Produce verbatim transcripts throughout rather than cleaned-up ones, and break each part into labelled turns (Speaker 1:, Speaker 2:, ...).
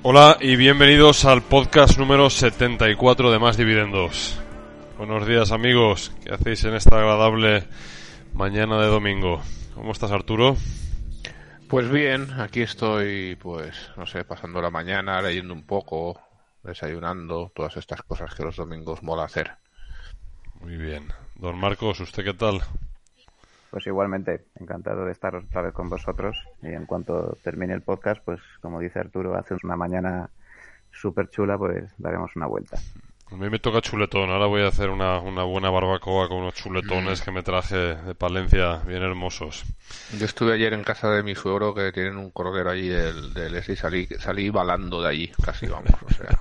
Speaker 1: Hola y bienvenidos al podcast número setenta y cuatro de Más Dividendos. Buenos días, amigos, ¿qué hacéis en esta agradable mañana de domingo? ¿Cómo estás, Arturo?
Speaker 2: Pues bien, aquí estoy, pues, no sé, pasando la mañana, leyendo un poco, desayunando, todas estas cosas que los domingos mola hacer.
Speaker 1: Muy bien. Don Marcos, ¿usted qué tal?
Speaker 3: Pues igualmente, encantado de estar otra vez con vosotros. Y en cuanto termine el podcast, pues como dice Arturo, hace una mañana súper chula, pues daremos una vuelta.
Speaker 1: A mí me toca chuletón. Ahora voy a hacer una, una buena barbacoa con unos chuletones mm. que me traje de Palencia, bien hermosos.
Speaker 2: Yo estuve ayer en casa de mi suegro, que tienen un cordero allí del, del ese, y salí, salí balando de allí, casi, vamos, o sea.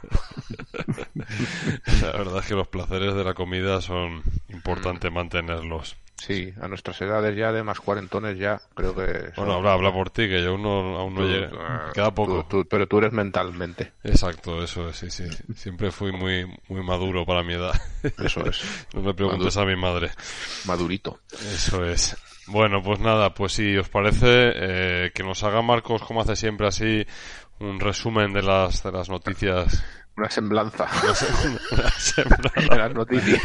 Speaker 1: La verdad es que los placeres de la comida son importantes mm. mantenerlos.
Speaker 2: Sí, a nuestras edades ya, de más cuarentones ya, creo que...
Speaker 1: Bueno, habla, habla por ti, que yo aún no, aún no
Speaker 2: tú,
Speaker 1: llegué.
Speaker 2: Uh,
Speaker 1: Queda poco.
Speaker 2: Tú, tú, pero tú eres mentalmente.
Speaker 1: Exacto, eso es, sí, sí. Siempre fui muy muy maduro para mi edad.
Speaker 2: Eso es.
Speaker 1: No me preguntes Maduro. A mi madre.
Speaker 2: Madurito.
Speaker 1: Eso es. Bueno, pues nada, pues si os parece, eh, que nos haga Marcos, como hace siempre, así, un resumen de las, de las noticias...
Speaker 2: Una semblanza.
Speaker 1: Una semblanza.
Speaker 2: De las noticias.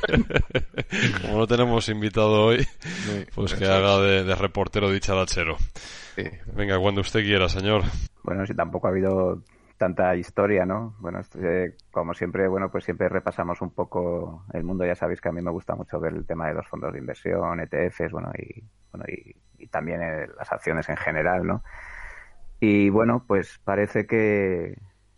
Speaker 1: Como no tenemos invitado hoy, sí, pues que haga de, de reportero dicharachero. Sí. Venga, cuando usted quiera, señor.
Speaker 3: Bueno, si tampoco ha habido tanta historia, ¿no? Bueno, eh, como siempre, bueno, pues siempre repasamos un poco el mundo. Ya sabéis que a mí me gusta mucho ver el tema de los fondos de inversión, E T Fs, bueno, y, bueno, y, y también eh, las acciones en general, ¿no? Y bueno, pues parece que...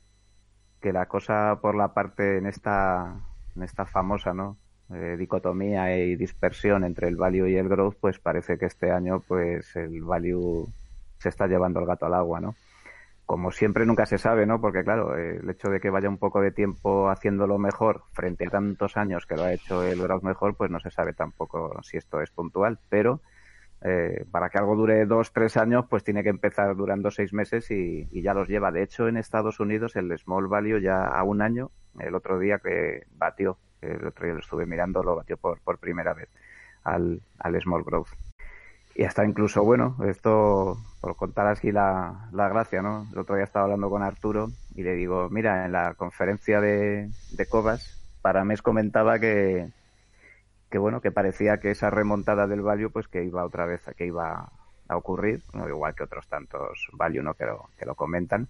Speaker 3: que la cosa por la parte en esta en esta famosa no eh, dicotomía y dispersión entre el value y el growth, pues parece que este año pues el value se está llevando el gato al agua, ¿no? Como siempre nunca se sabe, ¿no? Porque claro, eh, el hecho de que vaya un poco de tiempo haciéndolo mejor frente a tantos años que lo ha hecho el growth mejor, pues no se sabe tampoco si esto es puntual, pero Eh, para que algo dure dos, tres años, pues tiene que empezar durando seis meses y, y ya los lleva. De hecho, en Estados Unidos el small value ya a un año, el otro día que batió, el otro día lo estuve mirando, lo batió por, por primera vez al, al small growth. Y hasta incluso, bueno, esto por contar así la, la gracia, ¿no? El otro día estaba hablando con Arturo y le digo, mira, en la conferencia de, de Cobas, Paramés comentaba que que bueno, que parecía que esa remontada del value pues que iba otra vez, que iba a ocurrir, ¿no? Igual que otros tantos value, ¿no? que lo, que lo comentan,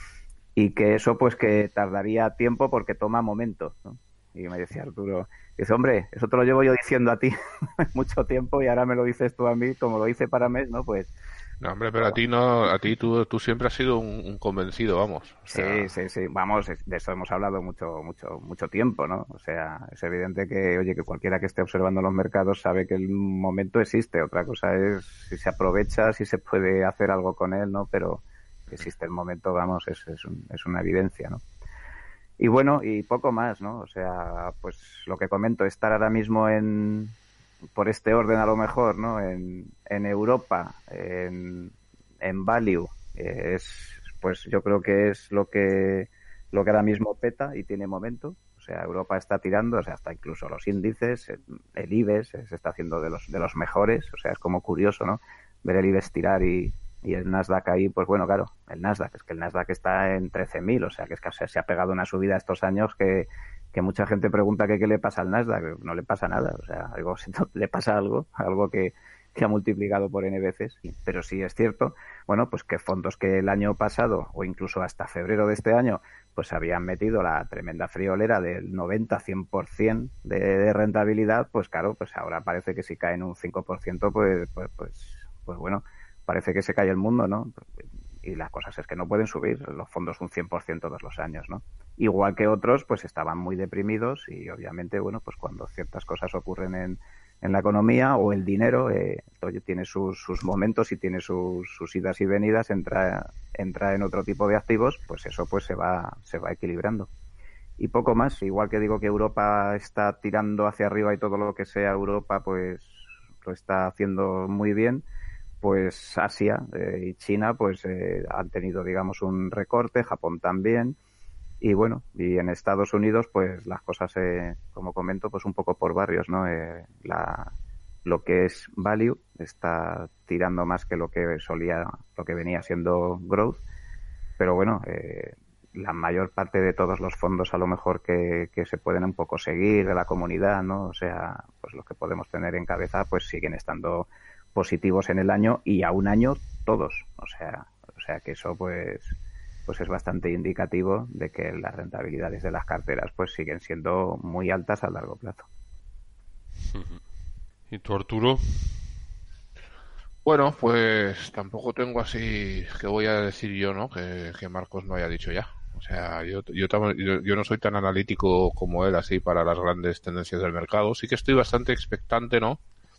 Speaker 3: y que eso pues que tardaría tiempo porque toma momento, ¿no? Y me decía Arturo, dice, hombre, eso te lo llevo yo diciendo a ti mucho tiempo y ahora me lo dices tú a mí, como lo hice para mes, ¿no? Pues
Speaker 2: no, hombre, pero a ti no, a ti tú, tú siempre has sido un, un convencido, vamos.
Speaker 3: O sea... Sí, sí, sí, vamos, de eso hemos hablado mucho, mucho, mucho tiempo, ¿no? O sea, es evidente que, oye, que cualquiera que esté observando los mercados sabe que el momento existe. Otra cosa es si se aprovecha, si se puede hacer algo con él, ¿no? Pero que existe el momento, vamos, es, es, un, es una evidencia, ¿no? Y bueno, y poco más, ¿no? O sea, pues lo que comento, estar ahora mismo en... por este orden a lo mejor, ¿no? En, en Europa, en, en value, eh, es, pues yo creo que es lo que lo que ahora mismo peta y tiene momento. O sea, Europa está tirando, o sea, hasta incluso los índices, el, el IBEX se está haciendo de los de los mejores. O sea, es como curioso, ¿no? Ver el IBEX tirar y, y el Nasdaq ahí, pues bueno, claro, el Nasdaq, es que el Nasdaq está en trece mil, o sea, que es que se ha pegado una subida estos años que que mucha gente pregunta que qué le pasa al Nasdaq. No le pasa nada, o sea, algo, le pasa algo, algo que, que ha multiplicado por N veces, pero sí es cierto, bueno, pues que fondos que el año pasado, o incluso hasta febrero de este año, pues habían metido la tremenda friolera del noventa a cien por ciento de, de rentabilidad, pues claro, pues ahora parece que si caen un cinco por ciento, pues, pues, pues, pues bueno, parece que se cae el mundo, ¿no? Y las cosas es que no pueden subir los fondos un cien por ciento todos los años, ¿no? Igual que otros, pues estaban muy deprimidos y obviamente, bueno, pues cuando ciertas cosas ocurren en, en la economía o el dinero, eh, tiene sus, sus momentos y tiene sus, sus idas y venidas, entra, entra en otro tipo de activos, pues eso pues se va, se va equilibrando. Y poco más, igual que digo que Europa está tirando hacia arriba y todo lo que sea Europa, pues lo está haciendo muy bien, pues Asia eh, y China pues eh, han tenido, digamos, un recorte, Japón también, y bueno, y en Estados Unidos pues las cosas, eh, como comento, pues un poco por barrios, ¿no? Eh, la, lo que es value está tirando más que lo que solía, lo que venía siendo growth, pero bueno, eh, la mayor parte de todos los fondos a lo mejor que, que se pueden un poco seguir de la comunidad, ¿no? O sea, pues los que podemos tener en cabeza pues siguen estando positivos en el año y a un año todos. O sea, o sea que eso pues pues es bastante indicativo de que las rentabilidades de las carteras pues siguen siendo muy altas a largo plazo.
Speaker 1: ¿Y tú, Arturo?
Speaker 2: Bueno, pues tampoco tengo así que voy a decir yo, ¿no? Que, que Marcos no haya dicho ya. O sea, yo, yo, yo, yo no soy tan analítico como él así para las grandes tendencias del mercado. Sí que estoy bastante expectante, ¿no?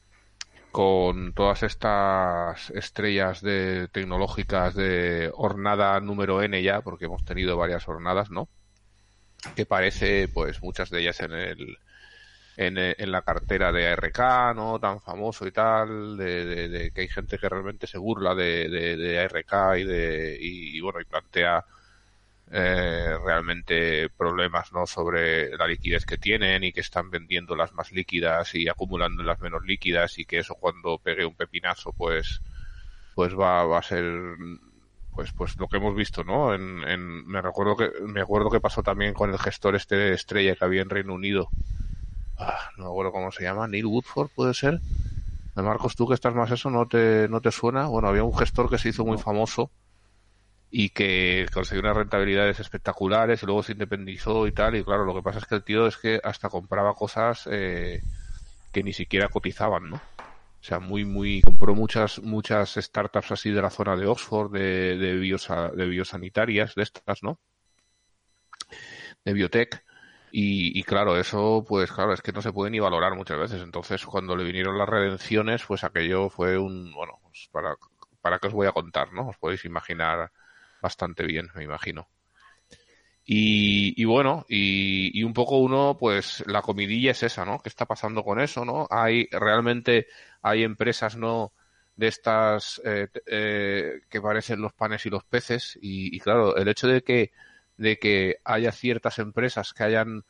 Speaker 2: Con todas estas estrellas de tecnológicas de hornada número N ya, porque hemos tenido varias hornadas, ¿no? Que parece, pues, muchas de ellas en el En, en la cartera de A R K, ¿no? Tan famoso y tal, de, de, de que hay gente que realmente se burla de, de, de A R K y de y, y bueno y plantea eh, realmente problemas, ¿no? Sobre la liquidez que tienen y que están vendiendo las más líquidas y acumulando las menos líquidas y que eso cuando pegue un pepinazo pues pues va, va a ser pues pues lo que hemos visto, ¿no? En, en me recuerdo que me acuerdo que pasó también con el gestor este de estrella que había en Reino Unido. Ah, no me acuerdo cómo se llama, Neil Woodford, ¿puede ser? Marcos, tú que estás más eso, ¿no te, no te suena? Bueno, había un gestor que se hizo muy famoso y que consiguió unas rentabilidades espectaculares y luego se independizó y tal, y claro, lo que pasa es que el tío es que hasta compraba cosas eh, que ni siquiera cotizaban, ¿no? O sea, muy, muy, compró muchas, muchas startups así de la zona de Oxford, de, de, biosa, de biosanitarias, de estas, ¿no? De biotech. Y, y claro, eso, pues claro, es que no se puede ni valorar muchas veces. Entonces, cuando le vinieron las redenciones, pues aquello fue un, bueno, pues para, para qué os voy a contar, ¿no? Os podéis imaginar bastante bien, me imagino. Y, y bueno, y, y un poco uno, pues la comidilla es esa, ¿no? ¿Qué está pasando con eso, no? Hay, realmente hay empresas, ¿no? De estas eh, eh, que parecen los panes y los peces. Y, y claro, el hecho de que de que haya ciertas empresas que hayan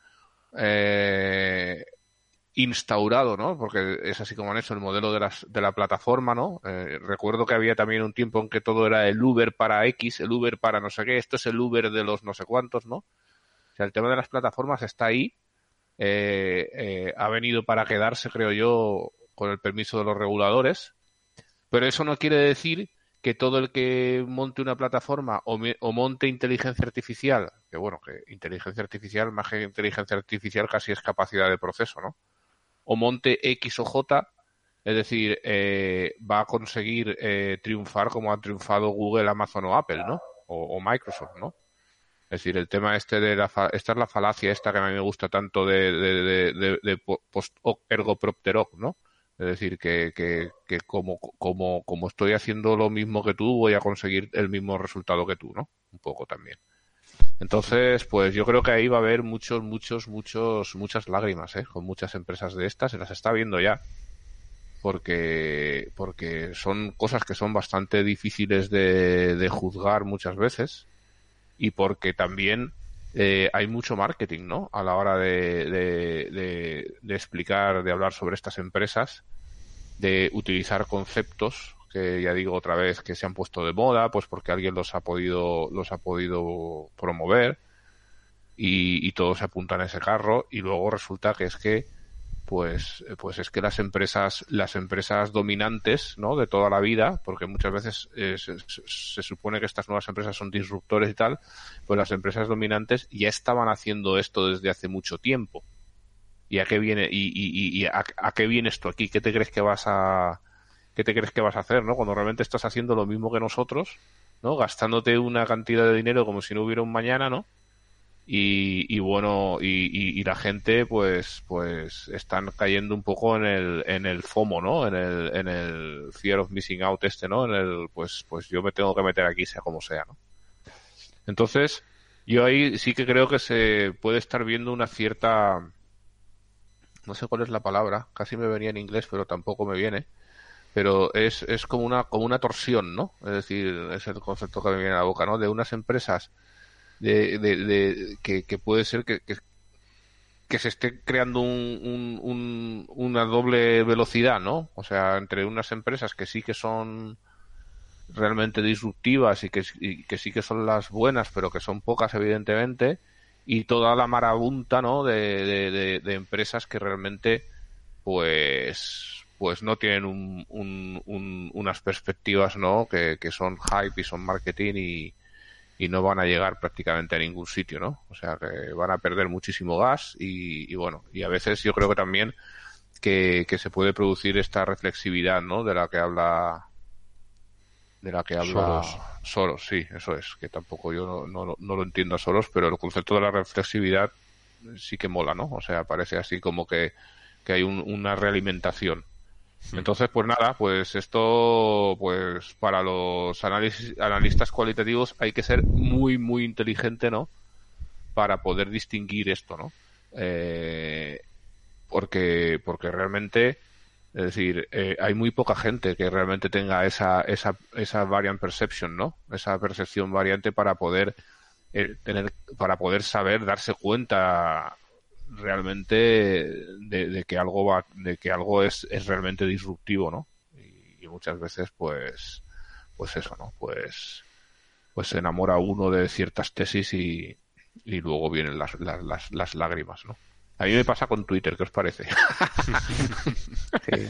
Speaker 2: eh, instaurado, ¿no? Porque es así como han hecho el modelo de, las, de la plataforma, ¿no? Eh, recuerdo que había también un tiempo en que todo era el Uber para X, el Uber para no sé qué, esto es el Uber de los no sé cuántos, ¿no? O sea, el tema de las plataformas está ahí, eh, eh, ha venido para quedarse, creo yo, con el permiso de los reguladores, pero eso no quiere decir que todo el que monte una plataforma o, me, o monte inteligencia artificial, que bueno, que inteligencia artificial, más que inteligencia artificial casi es capacidad de proceso, ¿no? O monte X o J, es decir, eh, va a conseguir eh, triunfar como ha triunfado Google, Amazon o Apple, ¿no? O, o Microsoft, ¿no? Es decir, el tema este de la... Fa esta es la falacia esta que a mí me gusta tanto de, de, de, de, de post hoc ergo propter hoc, ¿no? Es decir, que, que, que como, como, como estoy haciendo lo mismo que tú, voy a conseguir el mismo resultado que tú, ¿no? Un poco también. Entonces, pues yo creo que ahí va a haber muchos, muchos, muchos, muchas lágrimas, ¿eh? Con muchas empresas de estas, se las está viendo ya. Porque, porque son cosas que son bastante difíciles de, de juzgar muchas veces. Y porque también eh, hay mucho marketing, ¿no? A la hora de, de, de, de explicar, de hablar sobre estas empresas, de utilizar conceptos que ya digo otra vez que se han puesto de moda, pues porque alguien los ha podido, los ha podido promover y, y todos se apuntan a ese carro y luego resulta que es que pues pues es que las empresas las empresas dominantes, ¿no? De toda la vida, porque muchas veces eh, se, se supone que estas nuevas empresas son disruptores y tal, pues las empresas dominantes ya estaban haciendo esto desde hace mucho tiempo. ¿Y a qué viene y, y, y a, a qué viene esto aquí? ¿Qué te crees que vas a qué te crees que vas a hacer, ¿no? Cuando realmente estás haciendo lo mismo que nosotros, ¿no? Gastándote una cantidad de dinero como si no hubiera un mañana, ¿no? Y, y bueno, y, y, y la gente pues pues están cayendo un poco en el en el FOMO, ¿no? En el en el fear of missing out este, ¿no? En el pues pues yo me tengo que meter aquí sea como sea, ¿no? Entonces, yo ahí sí que creo que se puede estar viendo una cierta, no sé cuál es la palabra, casi me venía en inglés, pero tampoco me viene, pero es es como una como una torsión, ¿no? Es decir, es el concepto que me viene a la boca, ¿no? De unas empresas De, de, de que, que puede ser que, que, que se esté creando un, un, un, una doble velocidad, ¿no? O sea, entre unas empresas que sí que son realmente disruptivas y que, y que sí que son las buenas, pero que son pocas, evidentemente, y toda la marabunta, ¿no? de, de, de, de empresas que realmente pues pues no tienen un, un, un, unas perspectivas, ¿no? que, que son hype y son marketing y, y no van a llegar prácticamente a ningún sitio, ¿no? O sea que van a perder muchísimo gas y, y bueno, y a veces yo creo que también que, que se puede producir esta reflexividad, ¿no? de la que habla de la que habla
Speaker 1: Soros.
Speaker 2: Soros, sí, eso es, que tampoco yo no, no, no lo entiendo a Soros, pero el concepto de la reflexividad sí que mola, ¿no? O sea, parece así como que, que hay un, una realimentación. Entonces, pues nada, pues esto, pues para los análisis, analistas cualitativos hay que ser muy, muy inteligente, ¿no? Para poder distinguir esto, ¿no? Eh, porque, porque realmente, es decir, eh, hay muy poca gente que realmente tenga esa, esa, esa variant perception, ¿no? Esa percepción variante para poder eh, tener, para poder saber, darse cuenta realmente de, de que algo va, de que algo es, es realmente disruptivo, ¿no? Y, y muchas veces, pues, pues eso, ¿no? Pues, pues se enamora uno de ciertas tesis y, y luego vienen las, las, las, las lágrimas, ¿no? A mí me pasa con Twitter, ¿qué os parece?
Speaker 3: Sí.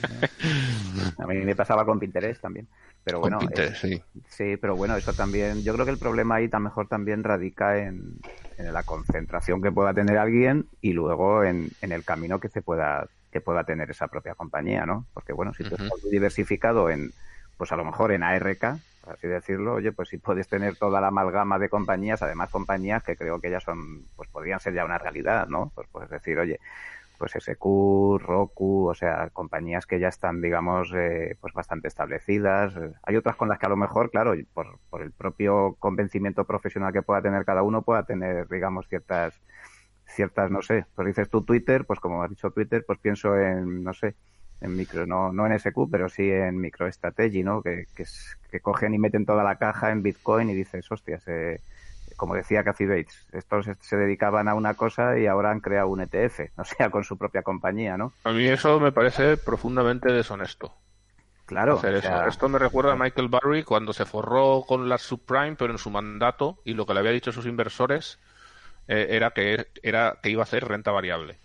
Speaker 3: A mí me pasaba con Pinterest también. Pero bueno,
Speaker 2: con Pinterest,
Speaker 3: eh,
Speaker 2: sí.
Speaker 3: sí, pero bueno, eso también, yo creo que el problema ahí tan mejor también radica en, en la concentración que pueda tener alguien y luego en, en el camino que se pueda, que pueda tener esa propia compañía, ¿no? Porque bueno, si tú
Speaker 2: Uh-huh.
Speaker 3: estás muy diversificado en, pues a lo mejor en A R K, por así decirlo, oye, pues si puedes tener toda la amalgama de compañías, además compañías que creo que ya son, pues podrían ser ya una realidad, ¿no? Pues puedes decir, oye, pues S Q, Roku, o sea, compañías que ya están, digamos, eh, pues bastante establecidas. Hay otras con las que a lo mejor, claro, por, por el propio convencimiento profesional que pueda tener cada uno, pueda tener, digamos, ciertas, ciertas, no sé, pues dices tú Twitter, pues como has dicho Twitter, pues pienso en, no sé, en micro, no, no en S Q, pero sí en MicroStrategy, ¿no? Que, que, es, que cogen y meten toda la caja en Bitcoin y dices, hostias, eh, como decía Kathy Bates, estos se dedicaban a una cosa y ahora han creado un E T F, o sea, con su propia compañía, ¿no?
Speaker 2: A mí eso me parece profundamente deshonesto.
Speaker 3: Claro,
Speaker 2: Hacer
Speaker 3: o
Speaker 2: eso.
Speaker 3: sea,
Speaker 2: Esto me recuerda a Michael Burry cuando se forró con la subprime, pero en su mandato, y lo que le había dicho a sus inversores eh, era que era que iba a hacer renta variable.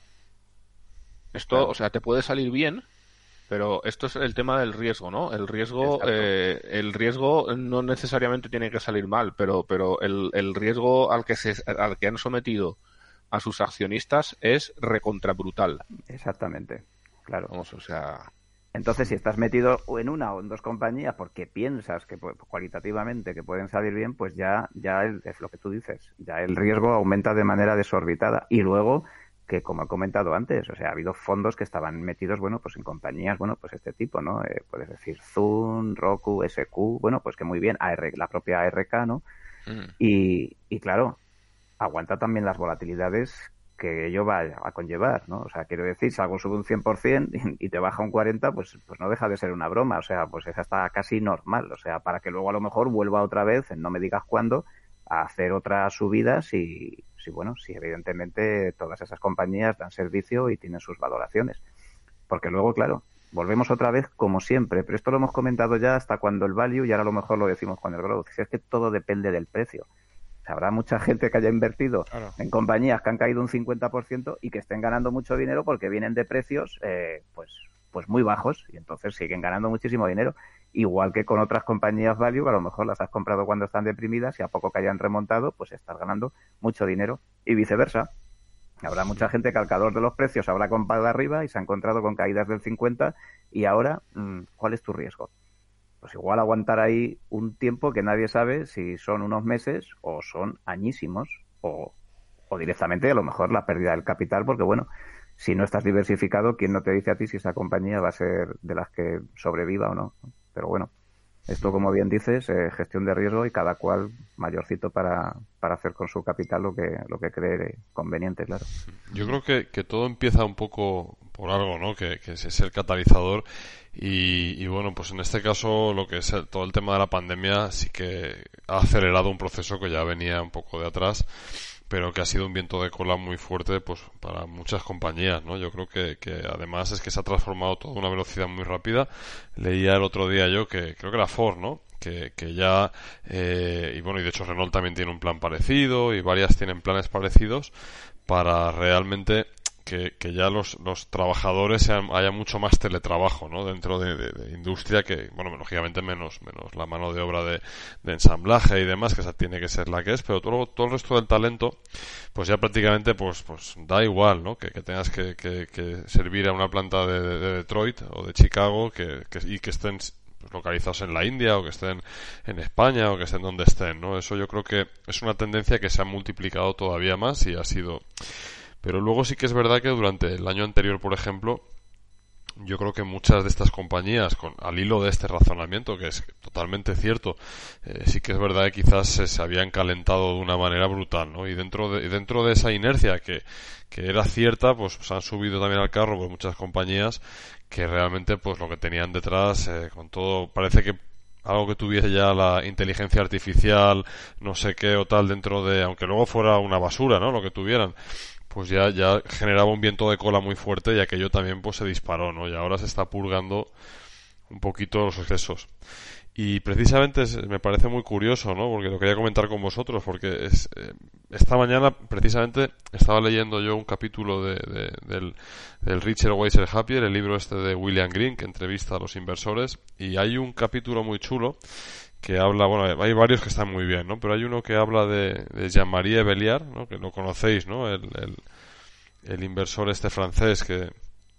Speaker 2: Esto,
Speaker 3: claro.
Speaker 2: o sea, te puede salir bien, pero esto es el tema del riesgo, ¿no? El riesgo, eh, el riesgo no necesariamente tiene que salir mal, pero, pero el, el riesgo al que se, al que han sometido a sus accionistas es recontra brutal.
Speaker 3: Exactamente, claro.
Speaker 2: Vamos, o sea.
Speaker 3: Entonces, si estás metido en una o en dos compañías porque piensas que cualitativamente que pueden salir bien, pues ya, ya el, es lo que tú dices, ya el riesgo aumenta de manera desorbitada. Y luego, que como he comentado antes, o sea, ha habido fondos que estaban metidos, bueno, pues en compañías, bueno, pues este tipo, ¿no? Eh, puedes decir Zoom, Roku, S Q, bueno, pues que muy bien, A R, la propia A R K, ¿no?
Speaker 2: Mm.
Speaker 3: Y, y claro, aguanta también las volatilidades que ello va a conllevar, ¿no? O sea, quiero decir, si algo sube un cien por ciento y, y te baja un cuarenta por ciento, pues, pues no deja de ser una broma, o sea, pues es hasta casi normal, o sea, para que luego a lo mejor vuelva otra vez, en no me digas cuándo, a hacer otras subidas si, si, bueno, si evidentemente todas esas compañías dan servicio y tienen sus valoraciones. Porque luego, claro, volvemos otra vez como siempre, pero esto lo hemos comentado ya hasta cuando el value, y ahora a lo mejor lo decimos con el growth, si es que todo depende del precio. Habrá mucha gente que haya invertido claro. en compañías que han caído un cincuenta por ciento y que estén ganando mucho dinero porque vienen de precios eh, pues, pues muy bajos y entonces siguen ganando muchísimo dinero. Igual que con otras compañías value, que a lo mejor las has comprado cuando están deprimidas y a poco que hayan remontado, pues estás ganando mucho dinero y viceversa. Habrá mucha gente que al calor de los precios habrá comprado arriba y se ha encontrado con caídas del cincuenta y ahora, ¿cuál es tu riesgo? Pues igual aguantar ahí un tiempo que nadie sabe si son unos meses o son añísimos o, o directamente a lo mejor la pérdida del capital, porque bueno, si no estás diversificado, ¿quién no te dice a ti si esa compañía va a ser de las que sobreviva o no? Pero bueno, esto como bien dices, eh, gestión de riesgo y cada cual mayorcito para, para hacer con su capital lo que, lo que cree conveniente, claro.
Speaker 1: Yo creo que, que todo empieza un poco por algo, ¿no? Que, que es el catalizador. Y, y bueno, pues en este caso lo que es el, todo el tema de la pandemia sí que ha acelerado un proceso que ya venía un poco de atrás, pero que ha sido un viento de cola muy fuerte pues para muchas compañías, ¿no? Yo creo que, que además es que se ha transformado todo a una velocidad muy rápida. Leía el otro día yo que creo que era Ford, ¿no? que, que ya, eh, y bueno, y de hecho Renault también tiene un plan parecido y varias tienen planes parecidos para realmente que, que ya los, los trabajadores sean, haya mucho más teletrabajo, ¿no? Dentro de, de, de industria que, bueno, lógicamente menos, menos la mano de obra de, de ensamblaje y demás, que esa tiene que ser la que es, pero todo, todo el resto del talento, pues ya prácticamente, pues, pues da igual, ¿no? Que, que tengas que, que, que servir a una planta de, de, de Detroit o de Chicago que, que, y que estén localizados en la India o que estén en España o que estén donde estén, ¿no? Eso yo creo que es una tendencia que se ha multiplicado todavía más y ha sido... Pero luego sí que es verdad que durante el año anterior, por ejemplo, yo creo que muchas de estas compañías, con, al hilo de este razonamiento, que es totalmente cierto, eh, sí que es verdad que quizás se, se habían calentado de una manera brutal, ¿no? Y dentro de, dentro de esa inercia que, que era cierta, pues se han subido también al carro pues muchas compañías que realmente pues lo que tenían detrás, eh, con todo, parece que algo que tuviese ya la inteligencia artificial, no sé qué o tal dentro de, aunque luego fuera una basura, ¿no? Lo que tuvieran, pues ya, ya generaba un viento de cola muy fuerte y aquello también pues se disparó, ¿no? Y ahora se está purgando un poquito los excesos. Y precisamente es, me parece muy curioso, ¿no? Porque lo quería comentar con vosotros, porque es, eh, esta mañana precisamente estaba leyendo yo un capítulo de, de, del, del Richer, Wiser, Happier, el libro este de William Green, que entrevista a los inversores, y hay un capítulo muy chulo que habla, bueno, hay varios que están muy bien, ¿no? Pero hay uno que habla de, de Jean-Marie Belliard, ¿no? Que lo conocéis, ¿no? El, el, el inversor este francés que...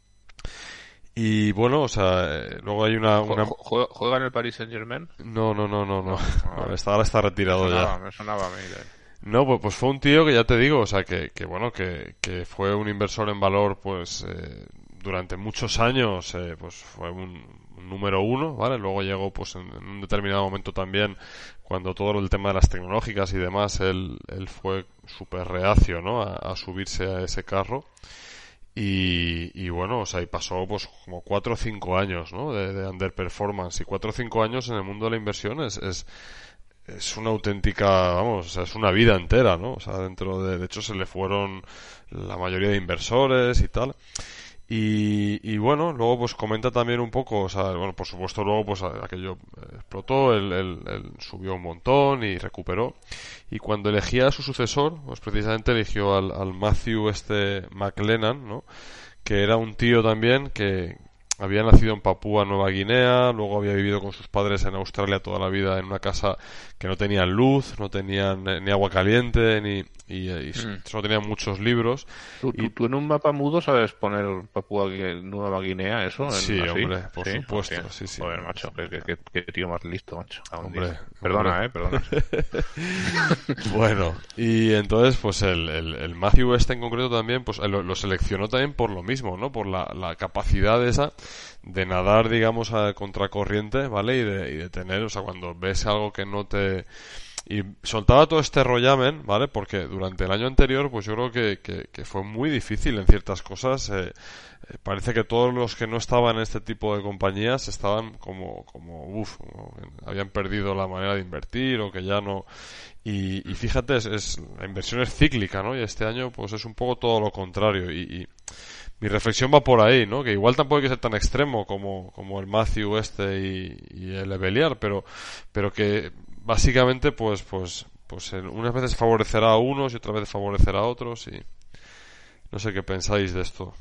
Speaker 1: Y bueno, o sea, eh, luego hay una... una...
Speaker 2: ¿Juega, ¿Juega en el Paris Saint-Germain?
Speaker 1: No, no, no, no, no.
Speaker 2: no, no,
Speaker 1: no está, ahora está retirado
Speaker 2: me sonaba,
Speaker 1: ya.
Speaker 2: Me sonaba a mí.
Speaker 1: No, pues, pues fue un tío que ya te digo, o sea, que, que bueno, que, que fue un inversor en valor, pues, eh, durante muchos años, eh, pues fue un, un número uno, ¿vale? Luego llegó, pues, en, en un determinado momento también, cuando todo el tema de las tecnológicas y demás, él, él fue súper reacio, ¿no? A, a subirse a ese carro. Y, y bueno, o sea, y pasó pues como cuatro o cinco años, ¿no? De, de underperformance. Y cuatro o cinco años en el mundo de la inversión es, es, es una auténtica, vamos, o sea, es una vida entera, ¿no? O sea, dentro de, de hecho se le fueron la mayoría de inversores y tal. Y, y bueno, luego pues comenta también un poco, o sea, bueno, por supuesto luego pues aquello explotó, él, él, él subió un montón y recuperó. Y cuando elegía a su sucesor, pues precisamente eligió al, al Matthew este McLennan, ¿no? Que era un tío también que había nacido en Papúa Nueva Guinea, luego había vivido con sus padres en Australia toda la vida en una casa que no tenían luz, no tenían ni agua caliente, ni y, y mm. solo tenían muchos libros.
Speaker 2: ¿Tú, tú,
Speaker 1: y...
Speaker 2: ¿Tú en un mapa mudo sabes poner Papúa Nueva Guinea eso? En,
Speaker 1: sí,
Speaker 2: así?
Speaker 1: hombre, por
Speaker 2: ¿Sí?
Speaker 1: supuesto.
Speaker 2: Hostia.
Speaker 1: Sí, sí.
Speaker 2: Joder, macho, qué, qué, qué, qué tío más listo, macho.
Speaker 1: Hombre,
Speaker 2: perdona,
Speaker 1: hombre.
Speaker 2: eh, perdona.
Speaker 1: Bueno, y entonces pues el, el, el Matthew este en concreto también pues lo, lo seleccionó también por lo mismo, ¿no? Por la, la capacidad esa de nadar, digamos, a contracorriente, ¿vale? Y de, y de tener, o sea, cuando ves algo que no te... Y soltaba todo este rollamen, ¿vale? Porque durante el año anterior, pues yo creo que, que, que fue muy difícil en ciertas cosas. Eh, eh, parece que todos los que no estaban en este tipo de compañías estaban como, como uff, habían perdido la manera de invertir o que ya no... Y, y fíjate, es, es, la inversión es cíclica, ¿no? Y este año, pues es un poco todo lo contrario. Y... y mi reflexión va por ahí, ¿no? Que igual tampoco hay que ser tan extremo como, como el Matthew este y, y el Belliard, pero, pero que básicamente pues, pues, pues unas veces favorecerá a unos y otras veces favorecerá a otros y no sé qué pensáis de esto.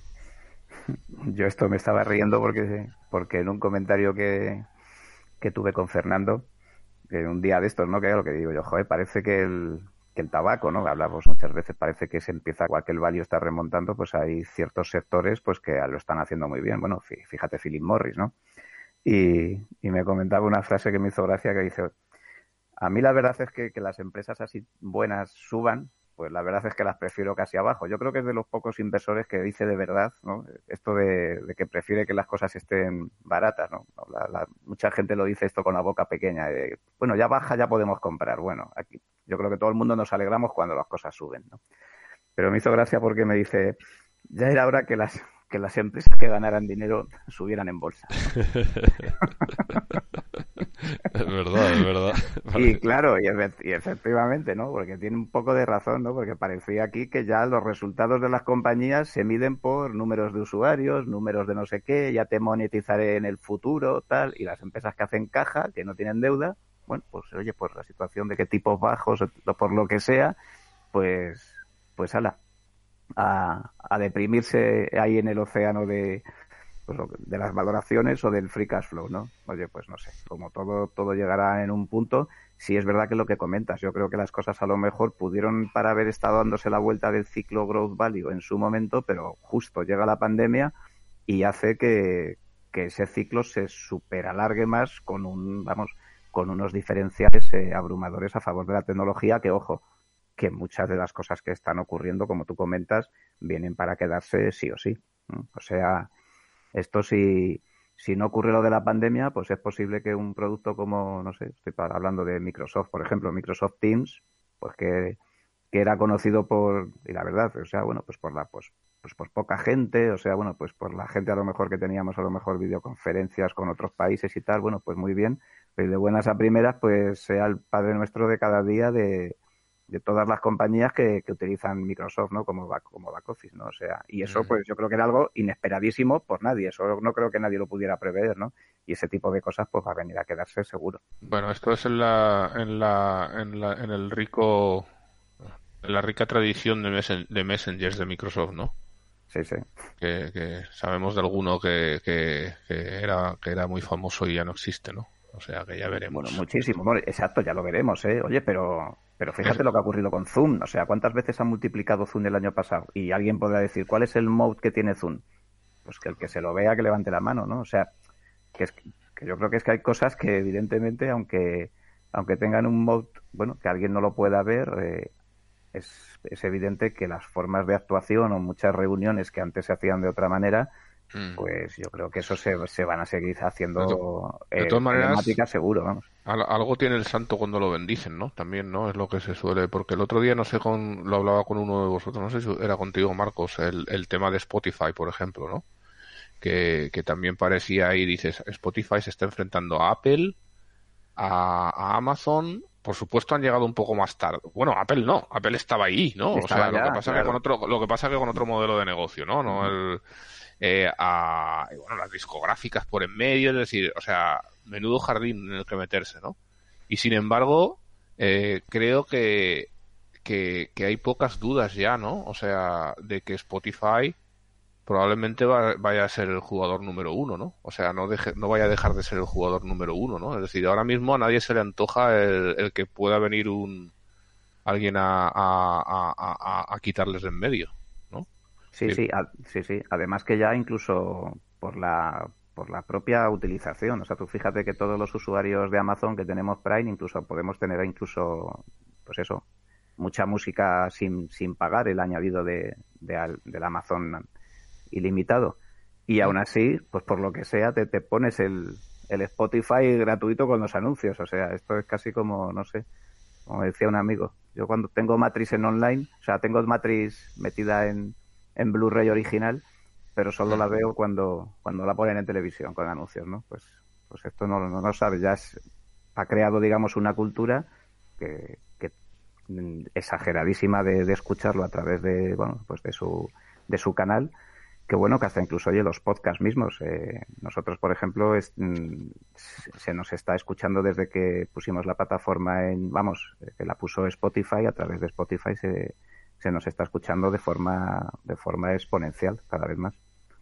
Speaker 3: Yo esto me estaba riendo porque, porque en un comentario que, que tuve con Fernando, que un día de estos, ¿no? Que es lo que digo yo, joder, parece que el... que el tabaco, ¿no? Hablamos muchas veces, parece que se empieza, igual que el value está remontando, pues hay ciertos sectores pues que lo están haciendo muy bien. Bueno, fíjate Philip Morris, ¿no? Y, y me comentaba una frase que me hizo gracia que dice, a mí la verdad es que, que las empresas así buenas suban, pues la verdad es que las prefiero casi abajo. Yo creo que es de los pocos inversores que dice de verdad, ¿no? Esto de, de que prefiere que las cosas estén baratas, ¿no? La, la, mucha gente lo dice esto con la boca pequeña. De, bueno, ya baja, ya podemos comprar. Bueno, aquí yo creo que todo el mundo nos alegramos cuando las cosas suben, ¿no? Pero me hizo gracia porque me dice, ya era hora que las que las empresas que ganaran dinero subieran en bolsa, ¿no?
Speaker 1: Es verdad, es verdad.
Speaker 3: Y claro, y, efe- y efectivamente, ¿no? Porque tiene un poco de razón, ¿no? Porque parecía aquí que ya los resultados de las compañías se miden por números de usuarios, números de no sé qué, ya te monetizaré en el futuro, tal, y las empresas que hacen caja, que no tienen deuda, bueno, pues oye, pues la situación de que tipos bajos o por lo que sea, pues, pues ala, a, a deprimirse ahí en el océano de, pues, lo- de las valoraciones o del free cash flow, ¿no? Oye, pues no sé, como todo, todo llegará en un punto, sí es verdad que lo que comentas, yo creo que las cosas a lo mejor pudieron para haber estado dándose la vuelta del ciclo growth value en su momento, pero justo llega la pandemia y hace que, que ese ciclo se superalargue más con un, vamos, con unos diferenciales eh, abrumadores a favor de la tecnología que, ojo, que muchas de las cosas que están ocurriendo, como tú comentas, vienen para quedarse sí o sí, ¿no? O sea, esto si, si no ocurre lo de la pandemia, pues es posible que un producto como, no sé, estoy pa- hablando de Microsoft, por ejemplo, Microsoft Teams, pues que, que era conocido por, y la verdad, o sea, bueno, pues por la, pues, pues por poca gente, o sea, bueno, pues por la gente a lo mejor que teníamos a lo mejor videoconferencias con otros países y tal, bueno, pues muy bien, pero de buenas a primeras, pues sea el padre nuestro de cada día de de todas las compañías que, que utilizan Microsoft, ¿no? Como back, como back office, ¿no? O sea, y eso,
Speaker 1: Mm.
Speaker 3: pues yo creo que era algo inesperadísimo por nadie. Eso no creo que nadie lo pudiera prever, ¿no? Y ese tipo de cosas, pues va a venir a quedarse seguro.
Speaker 2: Bueno, esto es en la, en la, en la, en el rico, en la rica tradición de, messen- de messengers de Microsoft, ¿no?
Speaker 3: Sí, sí.
Speaker 2: Que, que sabemos de alguno que, que, que era, que era muy famoso y ya no existe, ¿no? O sea, que ya
Speaker 3: Bueno,
Speaker 2: veremos.
Speaker 3: muchísimo. Bueno, exacto, ya lo veremos, ¿eh? Oye, pero, pero
Speaker 2: Es-
Speaker 3: fíjate lo que ha ocurrido con Zoom. O sea, ¿cuántas veces ha multiplicado Zoom el año pasado? Y alguien podrá decir, ¿cuál es el mode que tiene Zoom? Pues que el que se lo vea, que levante la mano, ¿no? O sea, que es que yo creo que es que hay cosas que evidentemente, aunque aunque tengan un mode, bueno, que alguien no lo pueda ver, eh, es, es evidente que las formas de actuación o muchas reuniones que antes se hacían de otra manera,
Speaker 2: mm.
Speaker 3: pues yo creo que eso se, se van a seguir
Speaker 2: De, to-
Speaker 3: haciendo
Speaker 2: de
Speaker 3: eh,
Speaker 2: todas maneras,
Speaker 3: telemáticas seguro, vamos.
Speaker 2: al- algo tiene el santo cuando lo bendicen, ¿no? También, ¿no? Es lo que se suele, porque el otro día, no sé, con, lo hablaba con uno de vosotros, no sé si era contigo, Marcos, el, el tema de Spotify, por ejemplo, ¿no? Que, que también parecía ahí, dices, Spotify se está enfrentando a Apple, a, a Amazon, por supuesto han llegado un poco más tarde. Bueno, Apple no, Apple estaba ahí, ¿no? O
Speaker 3: Estaba
Speaker 2: sea, lo que
Speaker 3: ya,
Speaker 2: pasa que con
Speaker 3: claro.
Speaker 2: otro, lo que pasa que con otro modelo de negocio, ¿no? No
Speaker 3: Ujú.
Speaker 2: el, eh, a, y bueno, las discográficas por en medio, es decir, o sea, menudo jardín en el que meterse, ¿no? Y sin embargo, eh, creo que, que, que hay pocas dudas ya, ¿no? O sea, de que Spotify probablemente va- vaya a ser el jugador número uno, ¿no? O sea, no deje, no vaya a dejar de ser el jugador número uno, ¿no? Es decir, ahora mismo a nadie se le antoja el, el que pueda venir un alguien a, a, a, a, a quitarles de en medio, ¿no? Es
Speaker 3: Sí,
Speaker 2: decir,
Speaker 3: sí, a- sí, sí. Además que ya incluso por la por la propia utilización, o sea, tú fíjate que todos los usuarios de Amazon que tenemos Prime, incluso podemos tener incluso, pues eso, mucha música sin, sin pagar el añadido de, de al- del Amazon ilimitado. Y
Speaker 2: ¿Mm?
Speaker 3: aún así, pues por lo que sea, te, te pones el, el Spotify gratuito con los anuncios. O sea, esto es casi como, no sé, como decía un amigo. Yo cuando tengo Matrix en online, o sea, tengo Matrix metida en, en Blu-ray original, pero solo
Speaker 2: ¿Mm?
Speaker 3: la veo cuando, cuando la ponen en televisión con anuncios, ¿no? Pues, pues esto no, no, no sabes, ya es- ha creado, digamos, una cultura que, que mm, exageradísima de, de escucharlo a través de, bueno, pues de su, de su canal, que bueno, que hasta incluso, oye, los podcasts mismos. Eh, nosotros, por ejemplo, es, mm, se nos está escuchando desde que pusimos la plataforma en, vamos, eh, que la puso Spotify, a través de Spotify se, se nos está escuchando de forma, de forma exponencial cada vez más.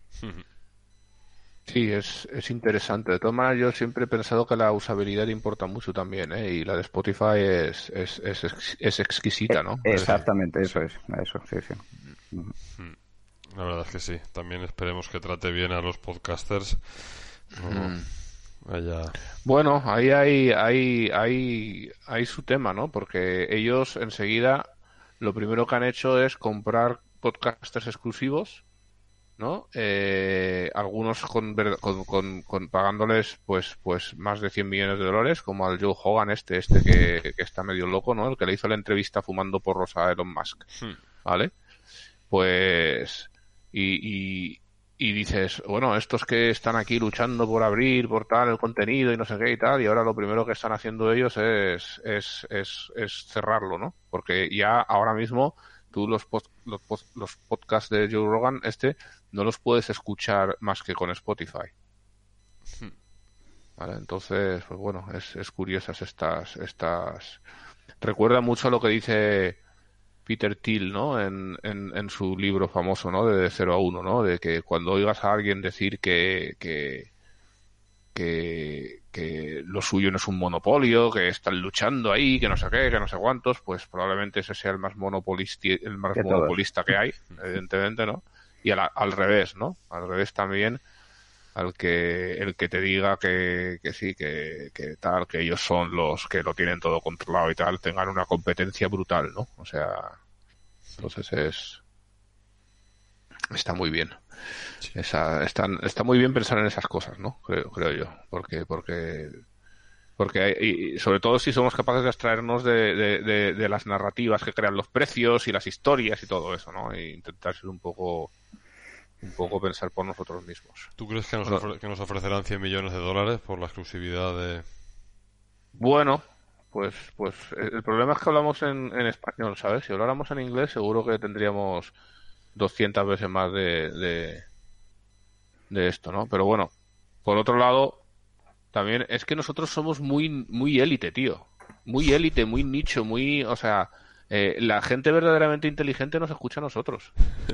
Speaker 2: Sí, es, es interesante. De todas maneras, yo siempre he pensado que la usabilidad importa mucho también, ¿eh? Y la de Spotify es, es, es, ex- es exquisita,
Speaker 3: Eh,
Speaker 2: ¿no? Es decir,
Speaker 3: exactamente,
Speaker 1: Sí.
Speaker 3: eso es, eso, sí, sí. Ujú.
Speaker 1: La verdad es que sí. También esperemos que trate bien a los podcasters. No
Speaker 2: mm,
Speaker 1: vaya.
Speaker 2: bueno, ahí hay, hay, hay, hay su tema, ¿no? Porque ellos enseguida lo primero que han hecho es comprar podcasters exclusivos, ¿no? Eh, algunos con, ver- con, con- con pagándoles pues, pues más de cien millones de dólares, como al Joe Hogan este, este que, que está medio loco, ¿no? El que le hizo la entrevista fumando porros a Elon Musk,
Speaker 1: Hmm.
Speaker 2: ¿vale? Pues, y, y, y dices, bueno, estos que están aquí luchando por abrir, por tal, el contenido y no sé qué y tal, y ahora lo primero que están haciendo ellos es, es, es, es cerrarlo, ¿no? Porque ya ahora mismo tú los, pod, los, pod, los podcasts de Joe Rogan, este, no los puedes escuchar más que con Spotify. Vale, entonces, pues bueno, es, es curiosas estas, estas... Recuerda mucho a lo que dice Peter Thiel, ¿no? En, en, en su libro famoso, ¿no? De cero a uno, ¿no? De que cuando oigas a alguien decir que, que, que, que lo suyo no es un monopolio, que están luchando ahí, que no sé qué, que no sé cuántos, pues probablemente ese sea el más monopolista, el más monopolista que hay, evidentemente, ¿no? Y al, al revés, ¿no? Al revés también, al que el que te diga que, que sí, que, que tal, que ellos son los que lo tienen todo controlado y tal, tengan una competencia brutal, ¿no? O sea, entonces es está muy bien. Esa, están, está muy bien pensar en esas cosas, ¿no? Creo, creo yo, porque porque porque hay, y sobre todo si somos capaces de abstraernos de, de, de, de las narrativas que crean los precios y las historias y todo eso, ¿no? E intentar ser un poco un poco pensar por nosotros mismos.
Speaker 1: ¿Tú crees que nos, ofre- que nos ofrecerán cien millones de dólares por la exclusividad de...?
Speaker 2: Bueno, pues pues el problema es que hablamos en, en español, ¿sabes? Si habláramos en inglés seguro que tendríamos doscientas veces más de, de, de esto, ¿no? Pero bueno, por otro lado, también es que nosotros somos muy muy élite, tío. Muy élite, muy nicho, muy... O sea... Eh, la gente verdaderamente inteligente nos escucha a nosotros.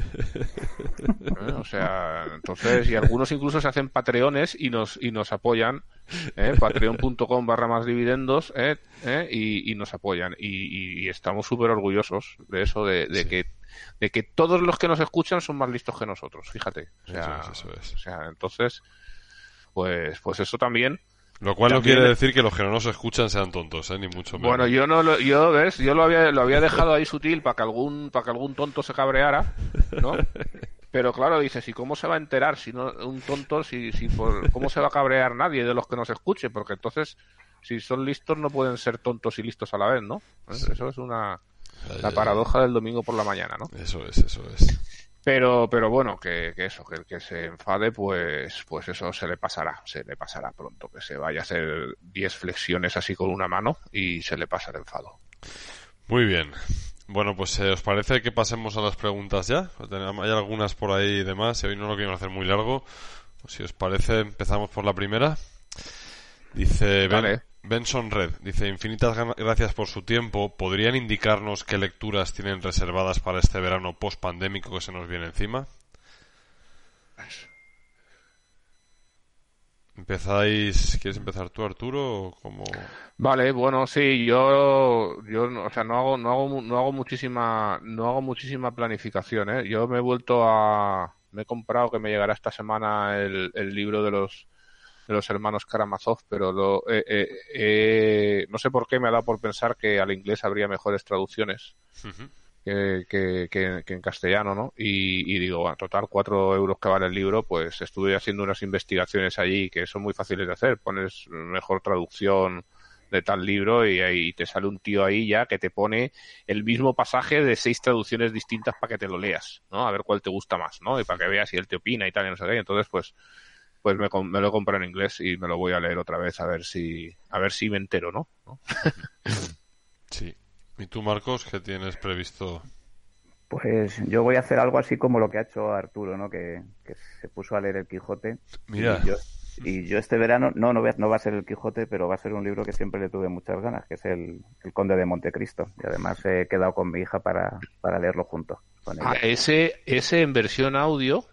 Speaker 2: ¿Eh? O sea, entonces, y algunos incluso se hacen patreones y nos y nos apoyan, ¿eh? patreon punto com barra más dividendos, ¿eh? ¿Eh? Y, y nos apoyan. Y, y, y estamos súper orgullosos de eso, de, de sí. que de que todos los que nos escuchan son más listos que nosotros, fíjate. O sea,
Speaker 1: eso es, eso es.
Speaker 2: O sea, entonces, pues, pues eso también.
Speaker 1: Lo cual
Speaker 2: También,
Speaker 1: no quiere decir que los que no nos escuchan sean tontos, ¿eh? Ni mucho menos.
Speaker 2: Bueno, yo no lo, yo ves, yo lo había, lo había dejado ahí sutil para que algún, para que algún tonto se cabreara, ¿no? Pero claro, dices, ¿y cómo se va a enterar si no un tonto, si, si por, cómo se va a cabrear nadie de los que nos escuche? Porque entonces, si son listos, no pueden ser tontos y listos a la vez, ¿no? Sí. Eso es una la paradoja del domingo por la mañana, ¿no?
Speaker 1: Eso es, eso es.
Speaker 2: Pero, pero bueno, que, que eso, que el que se enfade, pues, pues eso se le pasará, se le pasará pronto, que se vaya a hacer diez flexiones así con una mano y se le pasa el enfado.
Speaker 1: Muy bien. Bueno, pues eh, ¿os parece que pasemos a las preguntas ya? Hay algunas por ahí y demás, y hoy no lo queremos hacer muy largo. Si os parece, empezamos por la primera. Dice Ben, Benson Red, dice, infinitas gracias por su tiempo. ¿Podrían indicarnos qué lecturas tienen reservadas para este verano post-pandémico que se nos viene encima? ¿Empezáis? ¿Quieres empezar tú, Arturo, o como...?
Speaker 2: Vale, bueno, sí, yo, yo, o sea, no hago, no hago, no hago muchísima, no hago muchísima planificación, ¿eh? Yo me he vuelto a, me he comprado que me llegará esta semana el, el libro de los de los hermanos Karamazov, pero lo, eh, eh, eh, no sé por qué me ha dado por pensar que al inglés habría mejores traducciones uh-huh. que, que, que, que en castellano, ¿no? Y, y digo, bueno, total, cuatro euros que vale el libro, pues estuve haciendo unas investigaciones allí que son muy fáciles de hacer. Pones mejor traducción de tal libro y ahí te sale un tío ahí ya que te pone el mismo pasaje de seis traducciones distintas para que te lo leas, ¿no? A ver cuál te gusta más, ¿no? Y para que veas si él te opina y tal, y no sé qué. Entonces, pues pues me, me lo he comprado en inglés y me lo voy a leer otra vez a ver si a ver si me entero, ¿no? ¿No?
Speaker 1: Sí. ¿Y tú, Marcos, qué tienes previsto?
Speaker 4: Pues yo voy a hacer algo así como lo que ha hecho Arturo, ¿no? Que, que se puso a leer el Quijote.
Speaker 1: Mira.
Speaker 4: Y yo, y yo este verano, no, no, voy a, no va a ser el Quijote, pero va a ser un libro que siempre le tuve muchas ganas, que es el, el Conde de Montecristo. Y además he quedado con mi hija para, para leerlo juntos con ella.
Speaker 2: Ah, ese, ese en versión audio,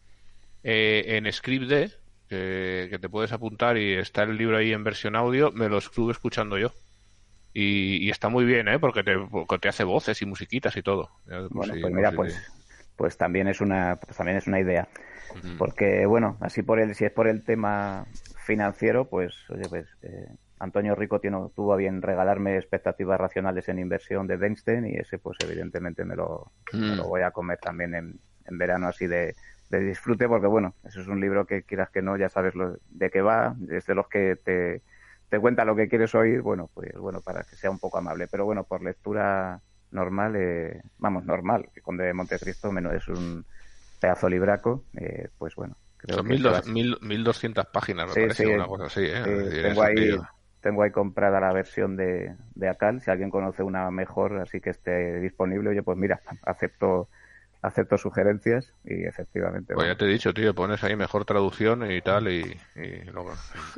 Speaker 2: eh, en ScriptD, que, que te puedes apuntar y está el libro ahí en versión audio, me lo estuve escuchando yo. Y, y está muy bien, ¿eh? Porque te, porque te hace voces y musiquitas y todo.
Speaker 4: Pues bueno, sí, pues mira, pues, pues también es una pues también es una idea. Uh-huh. Porque, bueno, así por el si es por el tema financiero, pues, oye, pues eh, Antonio Rico tiene, tuvo a bien regalarme Expectativas racionales en inversión de Bernstein y ese, pues, evidentemente me lo, uh-huh. me lo voy a comer también en, en verano así de, de disfrute, porque, bueno, eso es un libro que quieras que no, ya sabes lo, de qué va, es de los que te... te cuenta lo que quieres oír, bueno, pues bueno, para que sea un poco amable. Pero bueno, por lectura normal, eh, vamos, normal, que Conde de Montecristo menos es un pedazo libraco, eh, pues bueno. Creo
Speaker 2: Son
Speaker 4: que
Speaker 2: mil doscientas páginas, me
Speaker 4: sí,
Speaker 2: parece,
Speaker 4: sí,
Speaker 2: una cosa así. ¿eh?
Speaker 4: Sí,
Speaker 2: Sí,
Speaker 4: tengo, ahí, tengo ahí comprada la versión de, de Akal, si alguien conoce una mejor, así que esté disponible, oye, pues mira, acepto acepto sugerencias y efectivamente...
Speaker 2: Pues ya te he dicho, tío, pones ahí mejor traducción y tal y... y luego...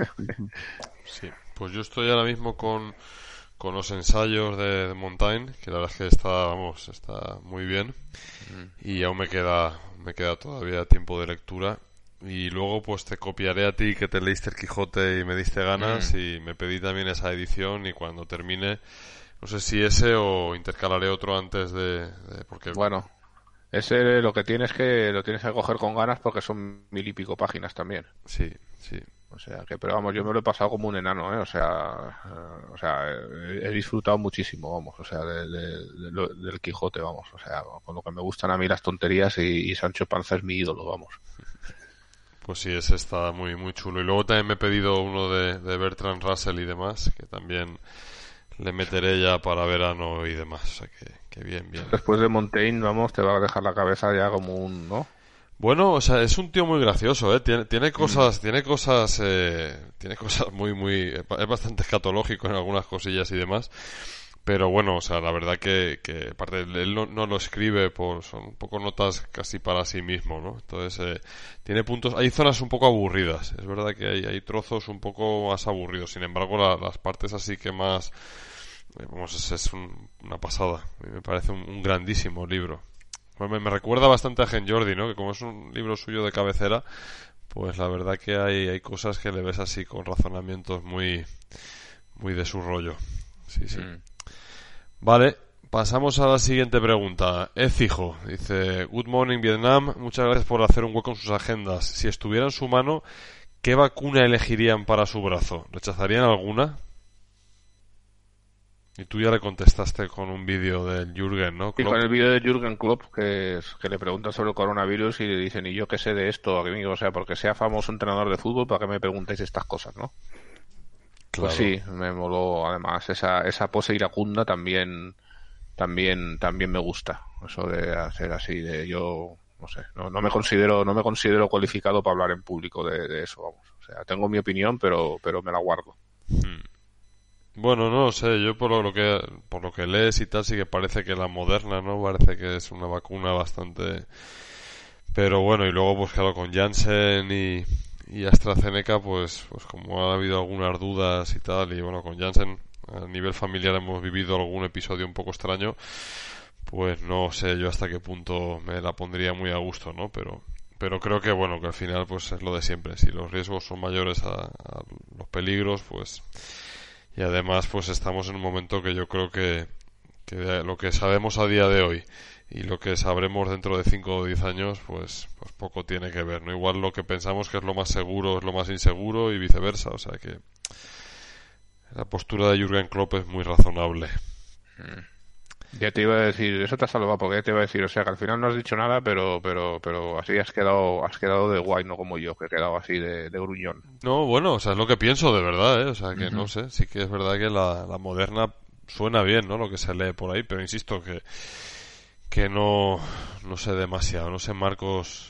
Speaker 1: Sí, pues yo estoy ahora mismo con, con los ensayos de, de Montaigne, que la verdad es que está, vamos, está muy bien y aún me queda, me queda todavía tiempo de lectura. Y luego pues te copiaré a ti que te leíste el Quijote y me diste ganas mm. y me pedí también esa edición y cuando termine, no sé si ese o intercalaré otro antes de... de porque
Speaker 2: bueno, ese lo que tienes que lo tienes que coger con ganas porque son mil y pico páginas también.
Speaker 1: Sí, sí.
Speaker 2: O sea que, pero vamos, yo me lo he pasado como un enano, ¿eh? O sea, eh, o sea, he, he disfrutado muchísimo, vamos, o sea, de, de, de lo, del Quijote, vamos, o sea, con lo que me gustan a mí las tonterías y, y Sancho Panza es mi ídolo, vamos.
Speaker 1: Pues sí, ese está muy muy chulo. Y luego también me he pedido uno de, de Bertrand Russell y demás, que también le meteré ya para verano y demás. O sea que, que bien, bien.
Speaker 2: Después de Montaigne, vamos, te va a dejar la cabeza ya como un, ¿no?
Speaker 1: Bueno, o sea, es un tío muy gracioso, ¿eh? Tiene, tiene cosas, mm. tiene cosas, eh, tiene cosas muy, muy, es bastante escatológico en algunas cosillas y demás. Pero bueno, o sea, la verdad que, que aparte él no, no lo escribe, por, son un poco notas casi para sí mismo, ¿no? Entonces, eh, tiene puntos, hay zonas un poco aburridas, es verdad que hay, hay trozos un poco más aburridos, sin embargo, la, las partes así que más, eh, vamos, es, es un, una pasada, me parece un, un grandísimo libro. Pues me, me recuerda bastante a Gen Jordi, ¿no? Que como es un libro suyo de cabecera, pues la verdad que hay, hay cosas que le ves así con razonamientos muy, muy de su rollo. Sí, sí. Mm. Vale, pasamos a la siguiente pregunta. Ezijo dice: Good morning Vietnam, muchas gracias por hacer un hueco en sus agendas. Si estuviera en su mano, ¿qué vacuna elegirían para su brazo? ¿Rechazarían alguna? Y tú ya le contestaste con un vídeo del Jürgen, ¿no?
Speaker 2: Y con el vídeo de Jürgen Klopp, que, es, que le preguntan sobre el coronavirus y le dicen, ¿y yo qué sé de esto? Amigo? O sea, porque sea famoso entrenador de fútbol, ¿para qué me preguntáis estas cosas, no? Claro. Pues sí, me moló, además, esa, esa pose iracunda también, también, también me gusta. Eso de hacer así, de yo, no sé, no, no me considero, no me considero cualificado para hablar en público de, de eso, vamos. O sea, tengo mi opinión, pero, pero me la guardo.
Speaker 1: Hmm. Bueno, no sé, yo por lo que por lo que lees y tal sí que parece que la Moderna, ¿no? Parece que es una vacuna bastante... Pero bueno, y luego pues claro, con Janssen y, y AstraZeneca, pues pues como ha habido algunas dudas y tal, y bueno, con Janssen a nivel familiar hemos vivido algún episodio un poco extraño, pues no sé yo hasta qué punto me la pondría muy a gusto, ¿no? Pero pero creo que bueno, que al final pues es lo de siempre, si los riesgos son mayores a, a los peligros, pues... Y además pues estamos en un momento que yo creo que, que lo que sabemos a día de hoy y lo que sabremos dentro de cinco o diez años pues, pues poco tiene que ver, ¿no? Igual lo que pensamos que es lo más seguro es lo más inseguro y viceversa, o sea que la postura de Jürgen Klopp es muy razonable.
Speaker 2: Ya te iba a decir, eso te ha salvado, porque ya te iba a decir, o sea que al final no has dicho nada, pero pero pero así has quedado has quedado de guay, no como yo, que he quedado así de, de gruñón.
Speaker 1: No, bueno, o sea, es lo que pienso de verdad, ¿eh? O sea, que uh-huh. no sé, sí que es verdad que la, la Moderna suena bien, ¿no? Lo que se lee por ahí, pero insisto que que no no sé demasiado, no sé, Marcos.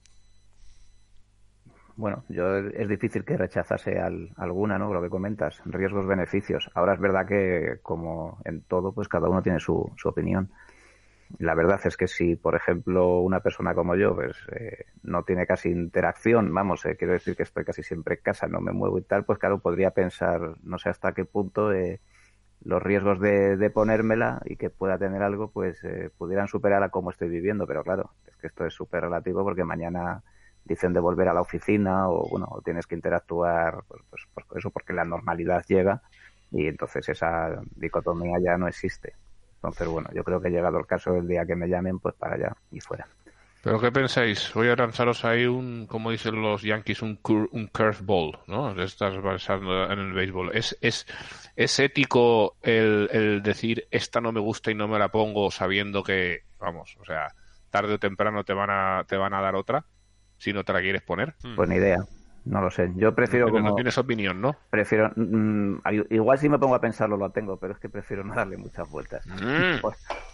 Speaker 4: Bueno, yo es difícil que rechazase al, alguna, ¿no? Lo que comentas, riesgos, beneficios. Ahora es verdad que, como en todo, pues cada uno tiene su, su opinión. La verdad es que si, por ejemplo, una persona como yo, pues eh, no tiene casi interacción, vamos, eh, quiero decir que estoy casi siempre en casa, no me muevo y tal, pues claro, podría pensar, no sé hasta qué punto eh, los riesgos de, de ponérmela y que pueda tener algo, pues eh, pudieran superar a cómo estoy viviendo, pero claro, es que esto es súper relativo porque mañana dicen de volver a la oficina o bueno, o tienes que interactuar, pues, pues, pues por eso, porque la normalidad llega y entonces esa dicotomía ya no existe. Entonces, bueno, yo creo que ha llegado el caso del día que me llamen, pues para allá y fuera.
Speaker 2: ¿Pero qué pensáis? Voy a lanzaros ahí un, como dicen los Yankees, un, cur, un curveball, ¿no? Estás basando en el béisbol. ¿Es, es, es ético el, el decir, esta no me gusta y no me la pongo sabiendo que, vamos, o sea, tarde o temprano te van a, te van a dar otra? Si no te la quieres poner.
Speaker 4: Pues ni idea, no lo sé. Yo prefiero
Speaker 2: no,
Speaker 4: como...
Speaker 2: No tienes opinión, ¿no?
Speaker 4: Prefiero... Mmm, igual si me pongo a pensarlo lo tengo, pero es que prefiero no darle muchas vueltas. Mm. Por,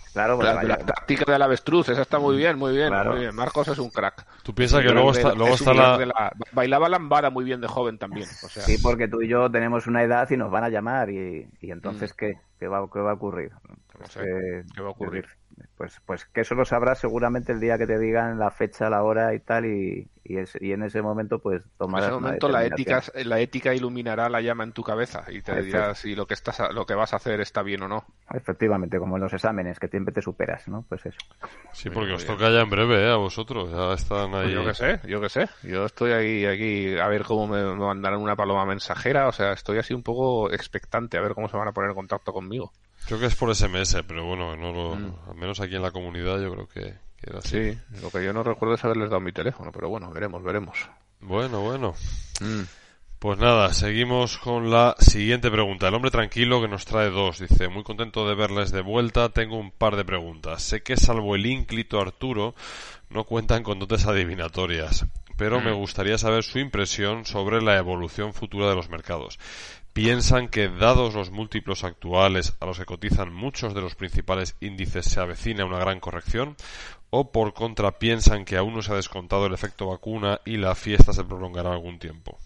Speaker 4: Claro,
Speaker 2: la, la táctica del avestruz, esa está muy bien, muy bien, claro. muy bien. Marcos es un crack.
Speaker 1: Tú piensas que luego está, luego está la...
Speaker 2: la... Bailaba lambada muy bien de joven también. O sea...
Speaker 4: Sí, porque tú y yo tenemos una edad y nos van a llamar y, y entonces, mm. ¿qué? ¿Qué va, qué va a ocurrir?
Speaker 2: No sé, ¿qué, ¿Qué va a ocurrir?
Speaker 4: Pues, pues que eso lo sabrás seguramente el día que te digan la fecha, la hora y tal, y, y, es, y en ese momento pues tomarás.
Speaker 2: En ese momento la ética, la ética iluminará la llama en tu cabeza y te dirá si lo que estás, lo que vas a hacer está bien o no.
Speaker 4: Efectivamente, como en los exámenes, que siempre te superas, ¿no? Pues eso.
Speaker 1: Sí, porque os toca ya en breve, ¿eh? A vosotros, ya están ahí.
Speaker 2: Pues yo qué sé, yo qué sé. Yo estoy ahí, aquí a ver cómo me, me mandarán una paloma mensajera, o sea, estoy así un poco expectante a ver cómo se van a poner en contacto conmigo.
Speaker 1: Creo que es por ese eme ese, pero bueno, no lo, mm. al menos aquí en la comunidad yo creo que, que era así.
Speaker 2: Sí, lo que yo no recuerdo es haberles dado mi teléfono, pero bueno, veremos, veremos.
Speaker 1: Bueno, bueno.
Speaker 2: Mm.
Speaker 1: Pues nada, seguimos con la siguiente pregunta. El hombre tranquilo que nos trae dos. Dice, muy contento de verles de vuelta, tengo un par de preguntas. Sé que salvo el ínclito Arturo, no cuentan con dotes adivinatorias, pero mm. me gustaría saber su impresión sobre la evolución futura de los mercados. ¿Piensan que, dados los múltiplos actuales a los que cotizan muchos de los principales índices, se avecina una gran corrección? ¿O, por contra, piensan que aún no se ha descontado el efecto vacuna y la fiesta se prolongará algún tiempo?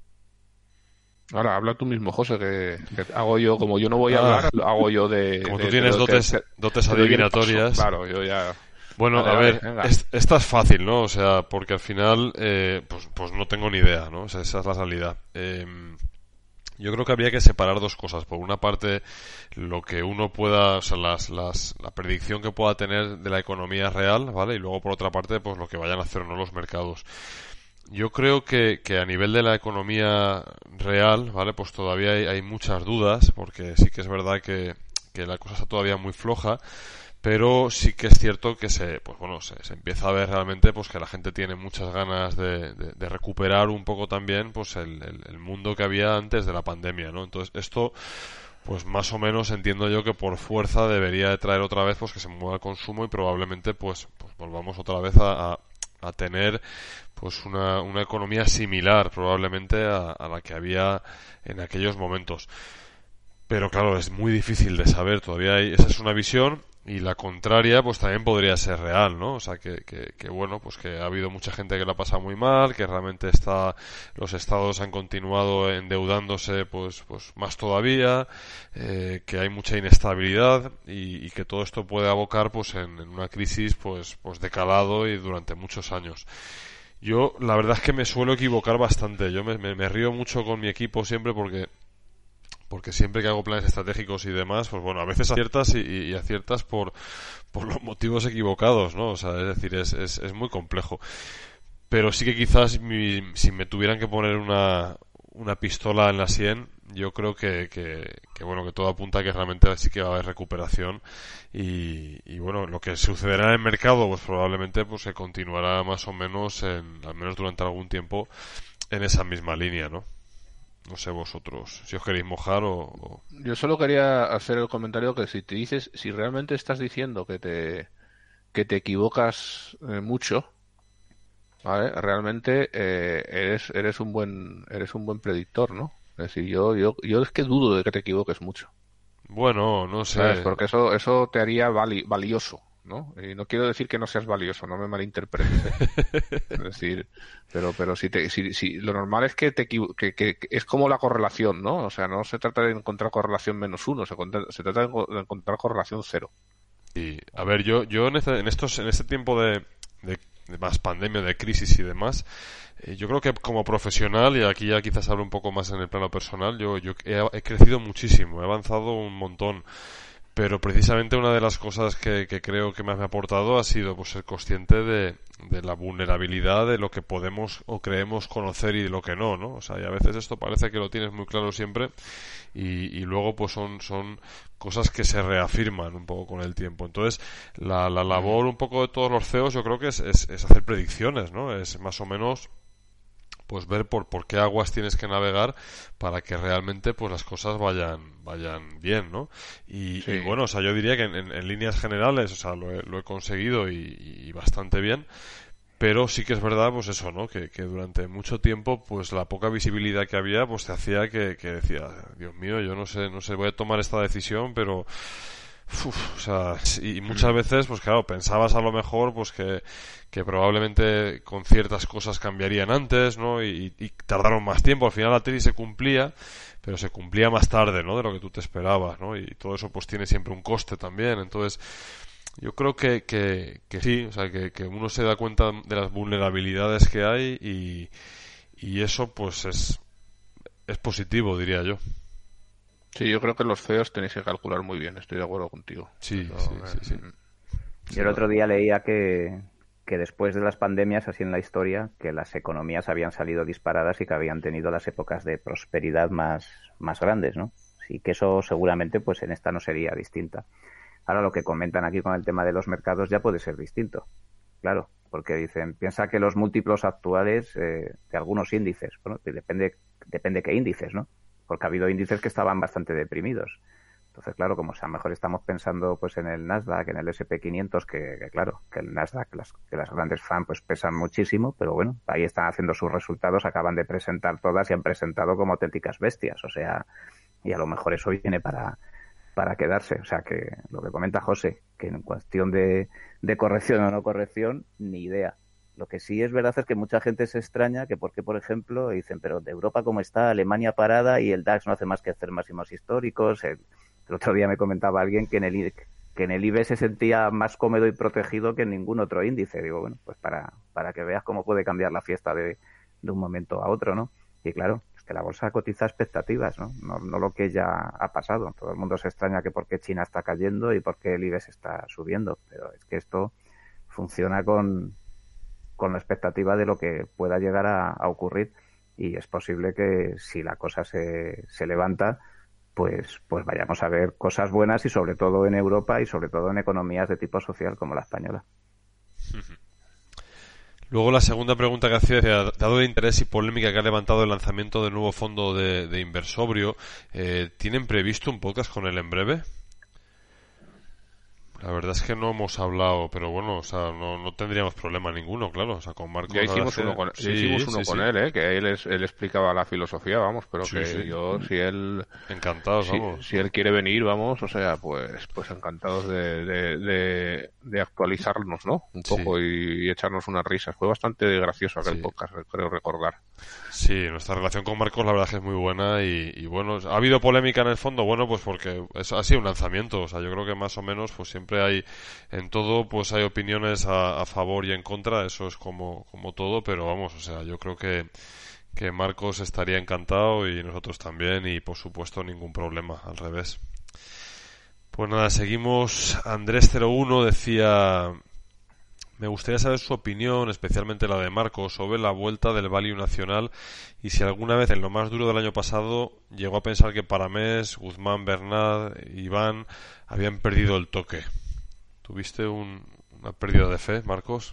Speaker 2: Ahora, habla tú mismo, José, que, que hago yo, como yo no voy a hablar, ah, lo hago yo de...
Speaker 1: Como
Speaker 2: de,
Speaker 1: tú tienes
Speaker 2: de,
Speaker 1: dotes,
Speaker 2: de,
Speaker 1: dotes adivinatorias...
Speaker 2: Claro, yo ya...
Speaker 1: Bueno,
Speaker 2: vale,
Speaker 1: a
Speaker 2: vale,
Speaker 1: ver, es, esta es fácil, ¿no? O sea, porque al final, eh, pues, pues no tengo ni idea, ¿no? O sea, esa es la salida. Eh... Yo creo que habría que separar dos cosas. Por una parte, lo que uno pueda, o sea, las, las, la predicción que pueda tener de la economía real, ¿vale? Y luego, por otra parte, pues lo que vayan a hacer o no los mercados. Yo creo que, que a nivel de la economía real, ¿vale? Pues todavía hay, hay muchas dudas, porque sí que es verdad que, que la cosa está todavía muy floja. Pero sí que es cierto que se, pues bueno, se, se empieza a ver realmente pues que la gente tiene muchas ganas de, de, de recuperar un poco también pues el, el, el mundo que había antes de la pandemia, ¿no? Entonces esto, pues más o menos entiendo yo que por fuerza debería de traer otra vez pues que se mueva el consumo y probablemente pues, pues volvamos otra vez a, a, a tener pues una, una economía similar probablemente a, a la que había en aquellos momentos. Pero claro, es muy difícil de saber, todavía hay, esa es una visión. Y la contraria, pues también podría ser real, ¿no? O sea, que, que, que bueno, pues que ha habido mucha gente que la ha pasado muy mal, que realmente está, los estados han continuado endeudándose, pues, pues más todavía, eh, que hay mucha inestabilidad y, y que todo esto puede abocar, pues, en, en una crisis, pues, pues de calado y durante muchos años. Yo, la verdad es que me suelo equivocar bastante. Yo me, me, me río mucho con mi equipo siempre porque porque siempre que hago planes estratégicos y demás, pues bueno, a veces aciertas y, y aciertas por, por los motivos equivocados, ¿no? O sea, es decir, es, es, es muy complejo. Pero sí que quizás mi, si me tuvieran que poner una, una pistola en la sien, yo creo que, que, que bueno, que todo apunta a que realmente sí que va a haber recuperación y, y bueno, lo que sucederá en el mercado, pues probablemente pues se continuará más o menos, en, al menos durante algún tiempo, en esa misma línea, ¿no? No sé vosotros, si os queréis mojar o, o...
Speaker 2: Yo solo quería hacer el comentario que si te dices, si realmente estás diciendo que te que te equivocas eh, mucho, ¿vale? Realmente eh, eres eres un buen eres un buen predictor, ¿no? Es decir, yo yo yo es que dudo de que te equivoques mucho.
Speaker 1: Bueno, no sé.
Speaker 2: ¿Sabes? Porque eso eso te haría vali- valioso. ¿no? Y no quiero decir que no seas valioso, no me malinterpretes. ¿eh? Es decir, pero pero si te si, si lo normal es que te que, que, que es como la correlación, ¿no? O sea, no se trata de encontrar correlación menos uno, se, se trata de encontrar correlación cero.
Speaker 1: Y a ver, yo yo en este, en estos en este tiempo de, de, de más pandemia, de crisis y demás, eh, yo creo que como profesional, y aquí ya quizás hablo un poco más en el plano personal, yo yo he, he crecido muchísimo, he avanzado un montón. Pero precisamente una de las cosas que, que creo que más me ha aportado ha sido pues ser consciente de, de la vulnerabilidad de lo que podemos o creemos conocer y de lo que no, ¿no? O sea, y a veces esto parece que lo tienes muy claro siempre y, y luego pues son, son cosas que se reafirman un poco con el tiempo. Entonces, la, la labor un poco de todos los C E Os yo creo que es, es, es hacer predicciones, ¿no? Es más o menos pues ver por por qué aguas tienes que navegar para que realmente pues las cosas vayan vayan bien, ¿no? Y, sí. y bueno, o sea, yo diría que en, en, en líneas generales, o sea, lo he, lo he conseguido y, y bastante bien, pero sí que es verdad, pues eso, ¿no? Que, que durante mucho tiempo, pues la poca visibilidad que había, pues te hacía que, que decía, Dios mío, yo no sé, no sé, voy a tomar esta decisión, pero Uf, o sea, y muchas veces, pues claro, pensabas a lo mejor pues que, que probablemente con ciertas cosas cambiarían antes, ¿no? Y, y tardaron más tiempo. Al final la tesis se cumplía, pero se cumplía más tarde, ¿no? De lo que tú te esperabas, ¿no? Y todo eso pues tiene siempre un coste también. Entonces, yo creo que, que, que sí, o sea, que, que uno se da cuenta de las vulnerabilidades que hay y, y eso pues es, es positivo, diría yo.
Speaker 2: Sí, yo creo que los C E Os tenéis que calcular muy bien, estoy de acuerdo contigo.
Speaker 1: Sí,
Speaker 2: Pero,
Speaker 1: sí, sí, sí.
Speaker 4: Yo el otro día leía que, que después de las pandemias, así en la historia, que las economías habían salido disparadas y que habían tenido las épocas de prosperidad más, más grandes, ¿no? Sí, que eso seguramente pues en esta no sería distinta. Ahora lo que comentan aquí con el tema de los mercados ya puede ser distinto, claro, porque dicen, piensa que los múltiplos actuales eh, de algunos índices, bueno, depende, depende qué índices, ¿no? Porque ha habido índices que estaban bastante deprimidos. Entonces, claro, como a lo mejor estamos pensando pues en el Nasdaq, en el ese and pe quinientos, que, que claro, que el Nasdaq, las, que las grandes fan pues pesan muchísimo, pero bueno, ahí están haciendo sus resultados, acaban de presentar todas y han presentado como auténticas bestias, o sea, y a lo mejor eso viene para, para quedarse. O sea, que lo que comenta José, que en cuestión de, de corrección o no corrección, ni idea. Lo que sí es verdad es que mucha gente se extraña que porque, por ejemplo, dicen, pero de Europa cómo está, Alemania parada y el DAX no hace más que hacer máximos históricos. El, el otro día me comentaba alguien que en el que en el I B E se sentía más cómodo y protegido que en ningún otro índice. Digo, bueno, pues para, para que veas cómo puede cambiar la fiesta de, de un momento a otro, ¿no? Y claro, es que la bolsa cotiza expectativas, ¿no? No, no lo que ya ha pasado. Todo el mundo se extraña que por qué China está cayendo y por qué el I B E S está subiendo. Pero es que esto funciona con... con la expectativa de lo que pueda llegar a, a ocurrir, y es posible que si la cosa se, se levanta, pues, pues vayamos a ver cosas buenas, y sobre todo en Europa y sobre todo en economías de tipo social como la española.
Speaker 1: Luego la segunda pregunta que hacía era, dado el interés y polémica que ha levantado el lanzamiento del nuevo fondo de, de Inversobrio, eh, ¿tienen previsto un podcast con él en breve? La verdad es que no hemos hablado, pero bueno, o sea, no, no tendríamos problema ninguno, claro. O sea, con Marcos...
Speaker 2: Ya hicimos uno con, sí, hicimos uno sí, con sí. él, ¿eh? Que él, es, él explicaba la filosofía, vamos, pero sí, que sí. yo, si él...
Speaker 1: Encantados,
Speaker 2: si,
Speaker 1: vamos.
Speaker 2: Si él quiere venir, vamos, o sea, pues pues encantados de, de, de, de actualizarnos, ¿no? Un poco sí. y, y echarnos unas risas. Fue bastante gracioso aquel sí. podcast, creo recordar.
Speaker 1: Sí, nuestra relación con Marcos la verdad es que es muy buena y, y bueno, ha habido polémica en el fondo, bueno, pues porque es, ha sido un lanzamiento, o sea, yo creo que más o menos pues siempre hay, en todo pues hay opiniones a, a favor y en contra, eso es como, como todo, pero vamos, o sea, yo creo que, que Marcos estaría encantado y nosotros también y por supuesto ningún problema, al revés. Pues nada, seguimos. Andrés cero uno decía... Me gustaría saber su opinión, especialmente la de Marcos, sobre la vuelta del Value nacional y si alguna vez en lo más duro del año pasado llegó a pensar que Paramés, Guzmán, Bernat, Iván habían perdido el toque. ¿Tuviste un, una pérdida de fe, Marcos?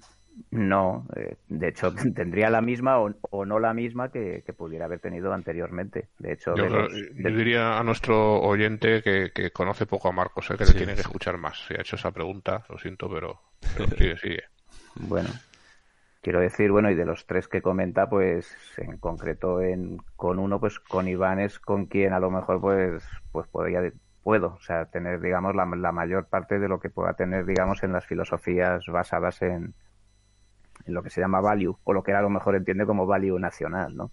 Speaker 4: No, eh, de hecho tendría la misma o, o no la misma que, que pudiera haber tenido anteriormente. De hecho,
Speaker 2: yo,
Speaker 4: de los,
Speaker 2: yo
Speaker 4: de...
Speaker 2: diría a nuestro oyente que, que conoce poco a Marcos, ¿eh? que
Speaker 1: sí,
Speaker 2: le tiene que
Speaker 1: sí. escuchar
Speaker 2: más. Si ha hecho esa pregunta, lo siento, pero, pero sigue, sigue.
Speaker 4: Bueno, quiero decir, bueno, y de los tres que comenta, pues en concreto en, con uno, pues con Iván es con quien a lo mejor pues pues podría puedo, o sea, tener, digamos, la, la mayor parte de lo que pueda tener, digamos, en las filosofías basadas en en lo que se llama value, o lo que a lo mejor entiende como value nacional, ¿no?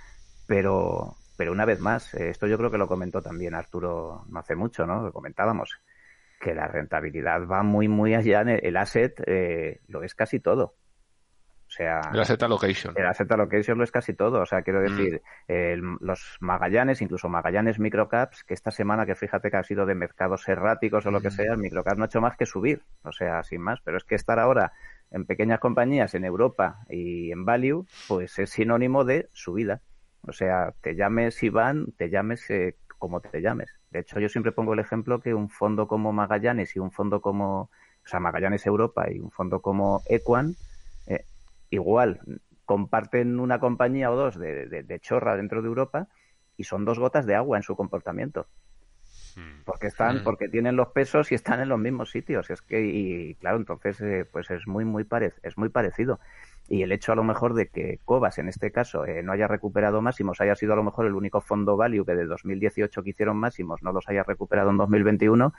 Speaker 4: Pero, pero una vez más, esto yo creo que lo comentó también Arturo no hace mucho, ¿no? Lo comentábamos, que la rentabilidad va muy, muy allá. El asset eh, lo es casi todo. O sea,
Speaker 2: el asset allocation.
Speaker 4: El asset allocation lo es casi todo. O sea, quiero decir, mm. el, los Magallanes, incluso Magallanes Microcaps, que esta semana, que fíjate que ha sido de mercados erráticos o lo mm. que sea, el Microcap no ha hecho más que subir. O sea, sin más. Pero es que estar ahora en pequeñas compañías en Europa y en value, pues es sinónimo de subida. O sea, te llames Iván, te llames eh, como te llames. De hecho, yo siempre pongo el ejemplo que un fondo como Magallanes y un fondo como, o sea, Magallanes Europa y un fondo como Equan, eh, igual comparten una compañía o dos de, de, de chorra dentro de Europa y son dos gotas de agua en su comportamiento. Porque están, porque tienen los pesos y están en los mismos sitios. Es que, y claro, entonces eh, pues es muy, muy pare, es muy parecido. Y el hecho a lo mejor de que Cobas en este caso eh, no haya recuperado máximos, haya sido a lo mejor el único fondo value que de dos mil dieciocho que hicieron máximos no los haya recuperado en dos mil veintiuno,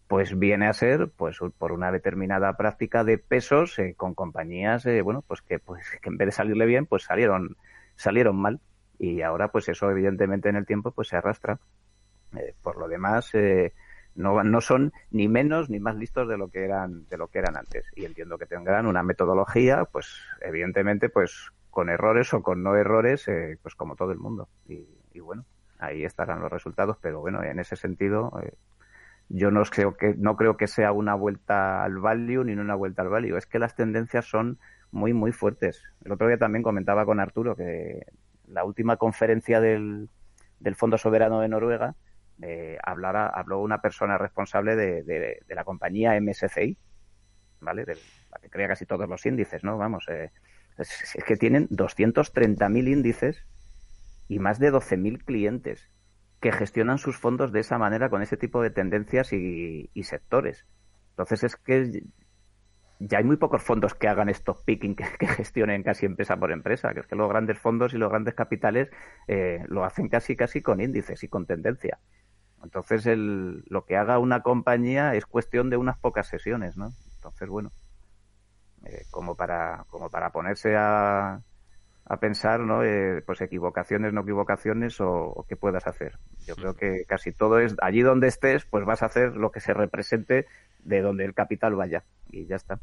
Speaker 4: pues viene a ser pues por una determinada práctica de pesos eh, con compañías eh, bueno pues que pues que en vez de salirle bien pues salieron salieron mal, y ahora pues eso evidentemente en el tiempo pues se arrastra. Eh, por lo demás eh, no no son ni menos ni más listos de lo que eran de lo que eran antes, y entiendo que tendrán una metodología pues evidentemente pues con errores o con no errores eh, pues como todo el mundo, y, y bueno, ahí estarán los resultados, pero bueno, en ese sentido eh, yo no creo que no creo que sea una vuelta al value ni una vuelta al value. Es que las tendencias son muy, muy fuertes. El otro día también comentaba con Arturo que la última conferencia del, del Fondo Soberano de Noruega eh, hablara, habló una persona responsable de, de, de la compañía M S C I, ¿vale? De la que crea casi todos los índices, ¿no? Vamos, eh, es, es que tienen doscientos treinta mil índices y más de doce mil clientes que gestionan sus fondos de esa manera, con ese tipo de tendencias y, y sectores. Entonces es que ya hay muy pocos fondos que hagan stock picking, que, que gestionen casi empresa por empresa, que es que los grandes fondos y los grandes capitales eh, lo hacen casi casi con índices y con tendencia. Entonces el, lo que haga una compañía es cuestión de unas pocas sesiones, ¿no? Entonces, bueno, eh, como para como para ponerse a a pensar, ¿no? Eh, pues equivocaciones, no equivocaciones o, o qué puedas hacer. Yo creo que casi todo es allí donde estés, pues vas a hacer lo que se represente de donde el capital vaya, y ya está.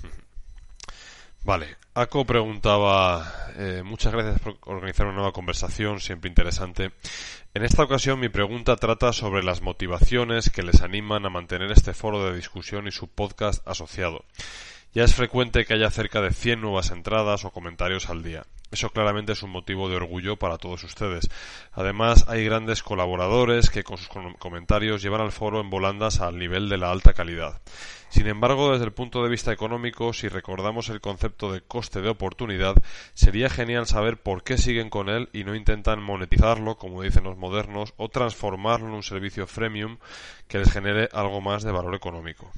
Speaker 1: Vale, Aco preguntaba, eh, muchas gracias por organizar una nueva conversación, siempre interesante. En esta ocasión mi pregunta trata sobre las motivaciones que les animan a mantener este foro de discusión y su podcast asociado. Ya es frecuente que haya cerca de cien nuevas entradas o comentarios al día. Eso claramente es un motivo de orgullo para todos ustedes. Además, hay grandes colaboradores que con sus comentarios llevan al foro en volandas al nivel de la alta calidad. Sin embargo, desde el punto de vista económico, si recordamos el concepto de coste de oportunidad, sería genial saber por qué siguen con él y no intentan monetizarlo, como dicen los modernos, o transformarlo en un servicio freemium que les genere algo más de valor económico.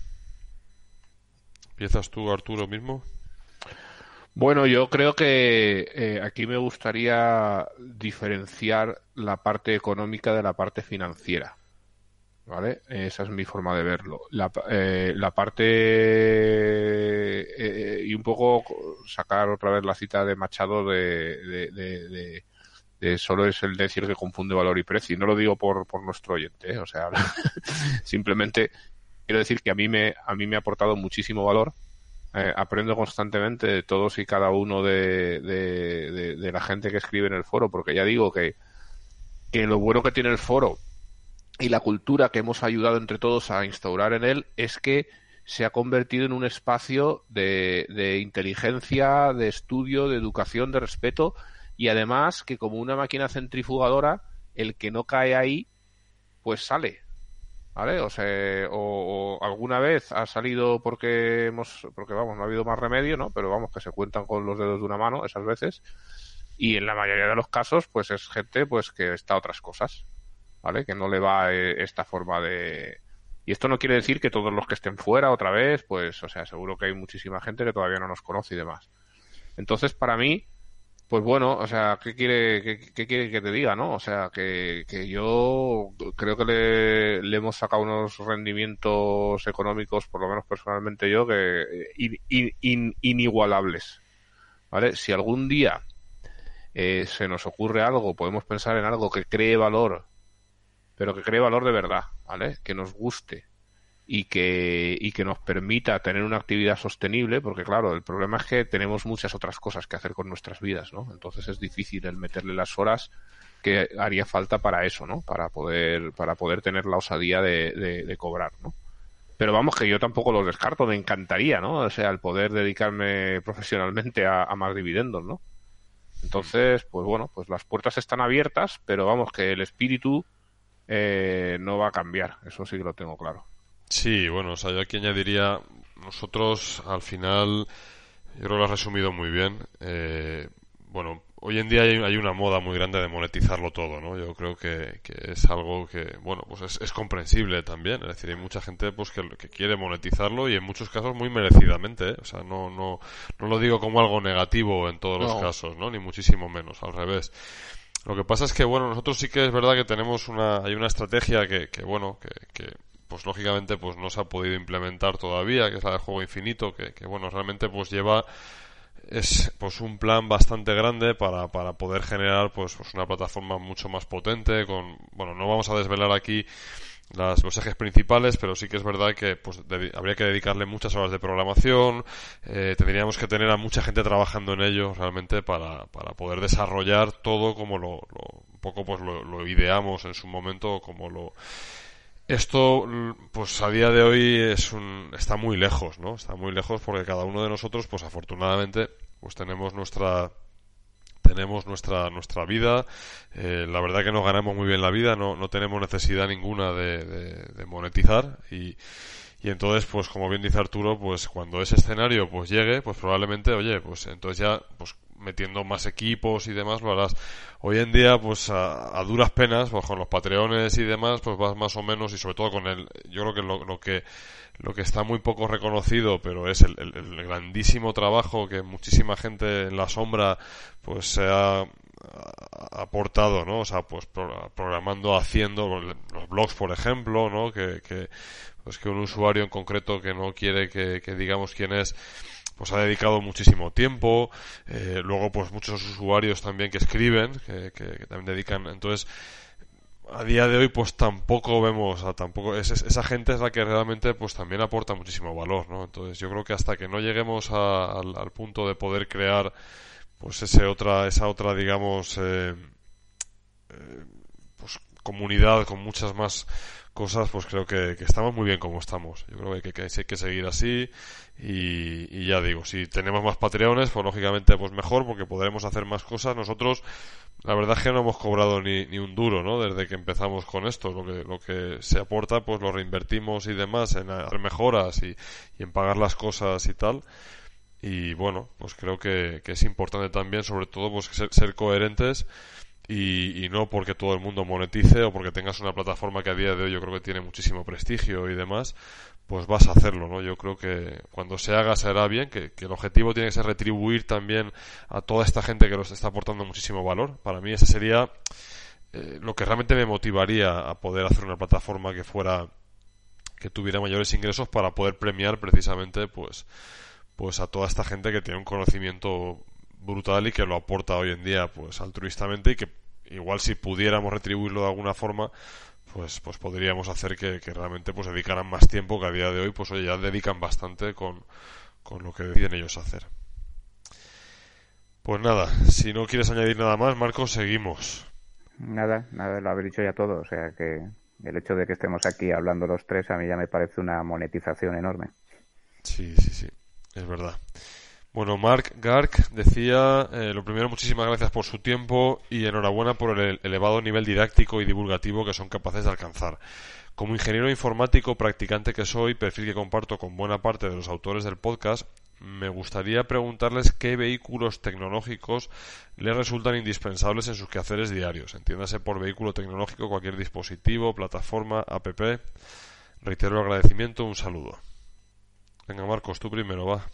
Speaker 1: ¿Empiezas tú, Arturo, mismo?
Speaker 2: Bueno, yo creo que eh, aquí me gustaría diferenciar la parte económica de la parte financiera, ¿vale? Esa es mi forma de verlo. La, eh, la parte eh, y un poco sacar otra vez la cita de Machado de, de, de, de, de solo es el decir que confunde valor y precio. Y no lo digo por, por nuestro oyente, ¿eh? O sea, simplemente quiero decir que a mí me a mí me ha aportado muchísimo valor. Eh, aprendo constantemente de todos y cada uno de, de, de, de la gente que escribe en el foro, porque ya digo que, que lo bueno que tiene el foro y la cultura que hemos ayudado entre todos a instaurar en él es que se ha convertido en un espacio de, de inteligencia, de estudio, de educación, de respeto, y además que como una máquina centrifugadora, el que no cae ahí pues sale, ¿vale? O sea, o, o alguna vez ha salido porque hemos, porque vamos, no ha habido más remedio, ¿no? Pero vamos, que se cuentan con los dedos de una mano esas veces. Y en la mayoría de los casos, pues es gente, pues que está a otras cosas, ¿vale? Que no le va eh, esta forma de. Y esto no quiere decir que todos los que estén fuera otra vez, pues, o sea, seguro que hay muchísima gente que todavía no nos conoce y demás. Entonces, para mí, pues bueno, o sea, ¿qué quiere, qué, qué quiere que te diga, no? O sea, que, que yo creo que le, le hemos sacado unos rendimientos económicos, por lo menos personalmente yo, que in, in, in, inigualables, ¿vale? Si algún día eh, se nos ocurre algo, podemos pensar en algo que cree valor, pero que cree valor de verdad, ¿vale? Que nos guste y que y que nos permita tener una actividad sostenible, porque claro, el problema es que tenemos muchas otras cosas que hacer con nuestras vidas, ¿no? Entonces es difícil el meterle las horas que haría falta para eso, ¿no? Para poder para poder tener la osadía de, de, de cobrar, ¿no? Pero vamos, que yo tampoco lo descarto, me encantaría, ¿no? O sea, el poder dedicarme profesionalmente a, a más dividendos, ¿no? Entonces, pues bueno, pues las puertas están abiertas, pero vamos, que el espíritu eh, no va a cambiar, eso sí que lo tengo claro.
Speaker 1: Sí, bueno, o sea, yo aquí añadiría, nosotros al final, yo creo que lo has resumido muy bien, eh, bueno, hoy en día hay, hay una moda muy grande de monetizarlo todo, ¿no? Yo creo que, que es algo que, bueno, pues es, es comprensible también, es decir, hay mucha gente pues que, que quiere monetizarlo y en muchos casos muy merecidamente, ¿eh? O sea, no, no, no lo digo como algo negativo en todos los no. casos, ¿no? Ni muchísimo menos, al revés. Lo que pasa es que, bueno, nosotros sí que es verdad que tenemos una, hay una estrategia que, que bueno, que, que pues lógicamente pues no se ha podido implementar todavía, que es la del juego infinito, que, que bueno, realmente pues lleva es pues un plan bastante grande para, para poder generar pues, pues una plataforma mucho más potente con, bueno, no vamos a desvelar aquí las, los ejes principales, pero sí que es verdad que pues de, habría que dedicarle muchas horas de programación, eh, tendríamos que tener a mucha gente trabajando en ello realmente para, para poder desarrollar todo como lo, lo un poco pues lo, lo ideamos en su momento, como lo esto pues a día de hoy es un, está muy lejos, ¿no? Está muy lejos porque cada uno de nosotros pues afortunadamente pues tenemos nuestra tenemos nuestra nuestra vida, eh, la verdad que nos ganamos muy bien la vida, no, no tenemos necesidad ninguna de, de, de monetizar y, y entonces pues como bien dice Arturo, pues cuando ese escenario pues llegue, pues probablemente, oye, pues entonces ya pues metiendo más equipos y demás lo harás. Hoy en día pues a, a duras penas pues con los Patreones y demás pues vas más o menos, y sobre todo con el, yo creo que lo, lo que lo que está muy poco reconocido, pero es el, el, el grandísimo trabajo que muchísima gente en la sombra pues se ha aportado, ¿no? O sea, pues pro, programando, haciendo los blogs, por ejemplo, ¿no? Que, que pues que un usuario en concreto que no quiere que, que digamos quién es, pues ha dedicado muchísimo tiempo, eh, luego pues muchos usuarios también que escriben, que, que, que también dedican, entonces a día de hoy pues tampoco vemos a tampoco es, es, esa gente es la que realmente pues también aporta muchísimo valor, ¿no? Entonces yo creo que hasta que no lleguemos a, al, al punto de poder crear pues ese otra esa otra digamos eh, eh, pues comunidad con muchas más cosas, pues creo que, que estamos muy bien como estamos. Yo creo que, que hay que seguir así y, y ya digo, si tenemos más Patreones, pues lógicamente pues mejor porque podremos hacer más cosas. Nosotros la verdad es que no hemos cobrado ni, ni un duro, ¿no? Desde que empezamos con esto, lo que lo que se aporta pues lo reinvertimos y demás en hacer mejoras y, y en pagar las cosas y tal. Y bueno, pues creo que, que es importante también, sobre todo, pues ser, ser coherentes. Y, y no porque todo el mundo monetice o porque tengas una plataforma que a día de hoy yo creo que tiene muchísimo prestigio y demás, pues vas a hacerlo, ¿no? Yo creo que cuando se haga se hará bien, que, que el objetivo tiene que ser retribuir también a toda esta gente que nos está aportando muchísimo valor. Para mí ese sería eh, lo que realmente me motivaría a poder hacer una plataforma que fuera, que tuviera mayores ingresos para poder premiar precisamente pues pues a toda esta gente que tiene un conocimiento brutal y que lo aporta hoy en día pues altruistamente, y que igual si pudiéramos retribuirlo de alguna forma pues pues podríamos hacer que, que realmente pues dedicaran más tiempo, que a día de hoy pues oye ya dedican bastante con, con lo que deciden ellos hacer. Pues nada, si no quieres añadir nada más, Marcos, seguimos.
Speaker 4: Nada, nada, lo habéis dicho ya todo, o sea que el hecho de que estemos aquí hablando los tres a mí ya me parece una monetización enorme.
Speaker 1: Sí, sí, sí, es verdad. Bueno, Mark Gark decía, eh, lo primero, muchísimas gracias por su tiempo y enhorabuena por el elevado nivel didáctico y divulgativo que son capaces de alcanzar. Como ingeniero informático practicante que soy, perfil que comparto con buena parte de los autores del podcast, me gustaría preguntarles qué vehículos tecnológicos les resultan indispensables en sus quehaceres diarios. Entiéndase por vehículo tecnológico cualquier dispositivo, plataforma, app. Reitero el agradecimiento, un saludo. Venga, Marcos, tú primero, va.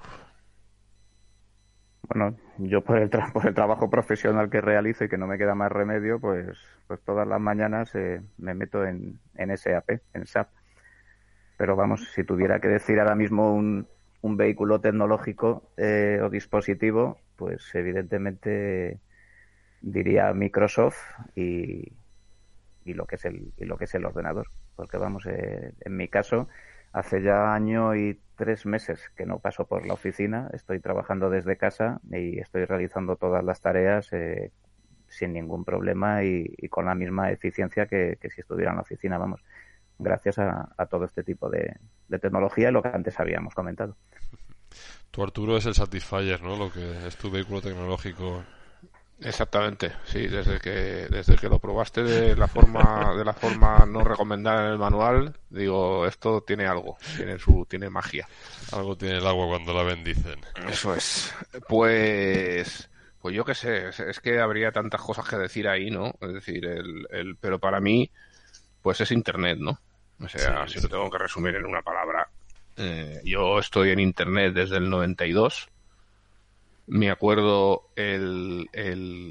Speaker 4: Bueno, yo por el, tra- por el trabajo profesional que realizo y que no me queda más remedio, pues pues todas las mañanas eh, me meto en, en S A P, en S A P. Pero vamos, si tuviera que decir ahora mismo un, un vehículo tecnológico eh, o dispositivo, pues evidentemente diría Microsoft y, y lo que es el y lo que es el ordenador. Porque vamos, eh, en mi caso, hace ya año y tres meses que no paso por la oficina, estoy trabajando desde casa y estoy realizando todas las tareas eh, sin ningún problema y, y con la misma eficiencia que, que si estuviera en la oficina, vamos, gracias a, a todo este tipo de, de tecnología y lo que antes habíamos comentado.
Speaker 1: Tu Arturo es el Satisfyer, ¿no? Lo que es tu vehículo tecnológico.
Speaker 2: Exactamente, sí, desde que desde que lo probaste de la forma de la forma no recomendada en el manual, digo, esto tiene algo, tiene su tiene magia.
Speaker 1: Algo tiene el agua cuando la bendicen.
Speaker 2: Eso es. Pues pues yo qué sé, es, es que habría tantas cosas que decir ahí, ¿no? Es decir, el, el pero para mí pues es internet, ¿no? O sea, sí, si sí. Lo tengo que resumir en una palabra, eh, yo estoy en internet desde el noventa y dos. Me acuerdo el, el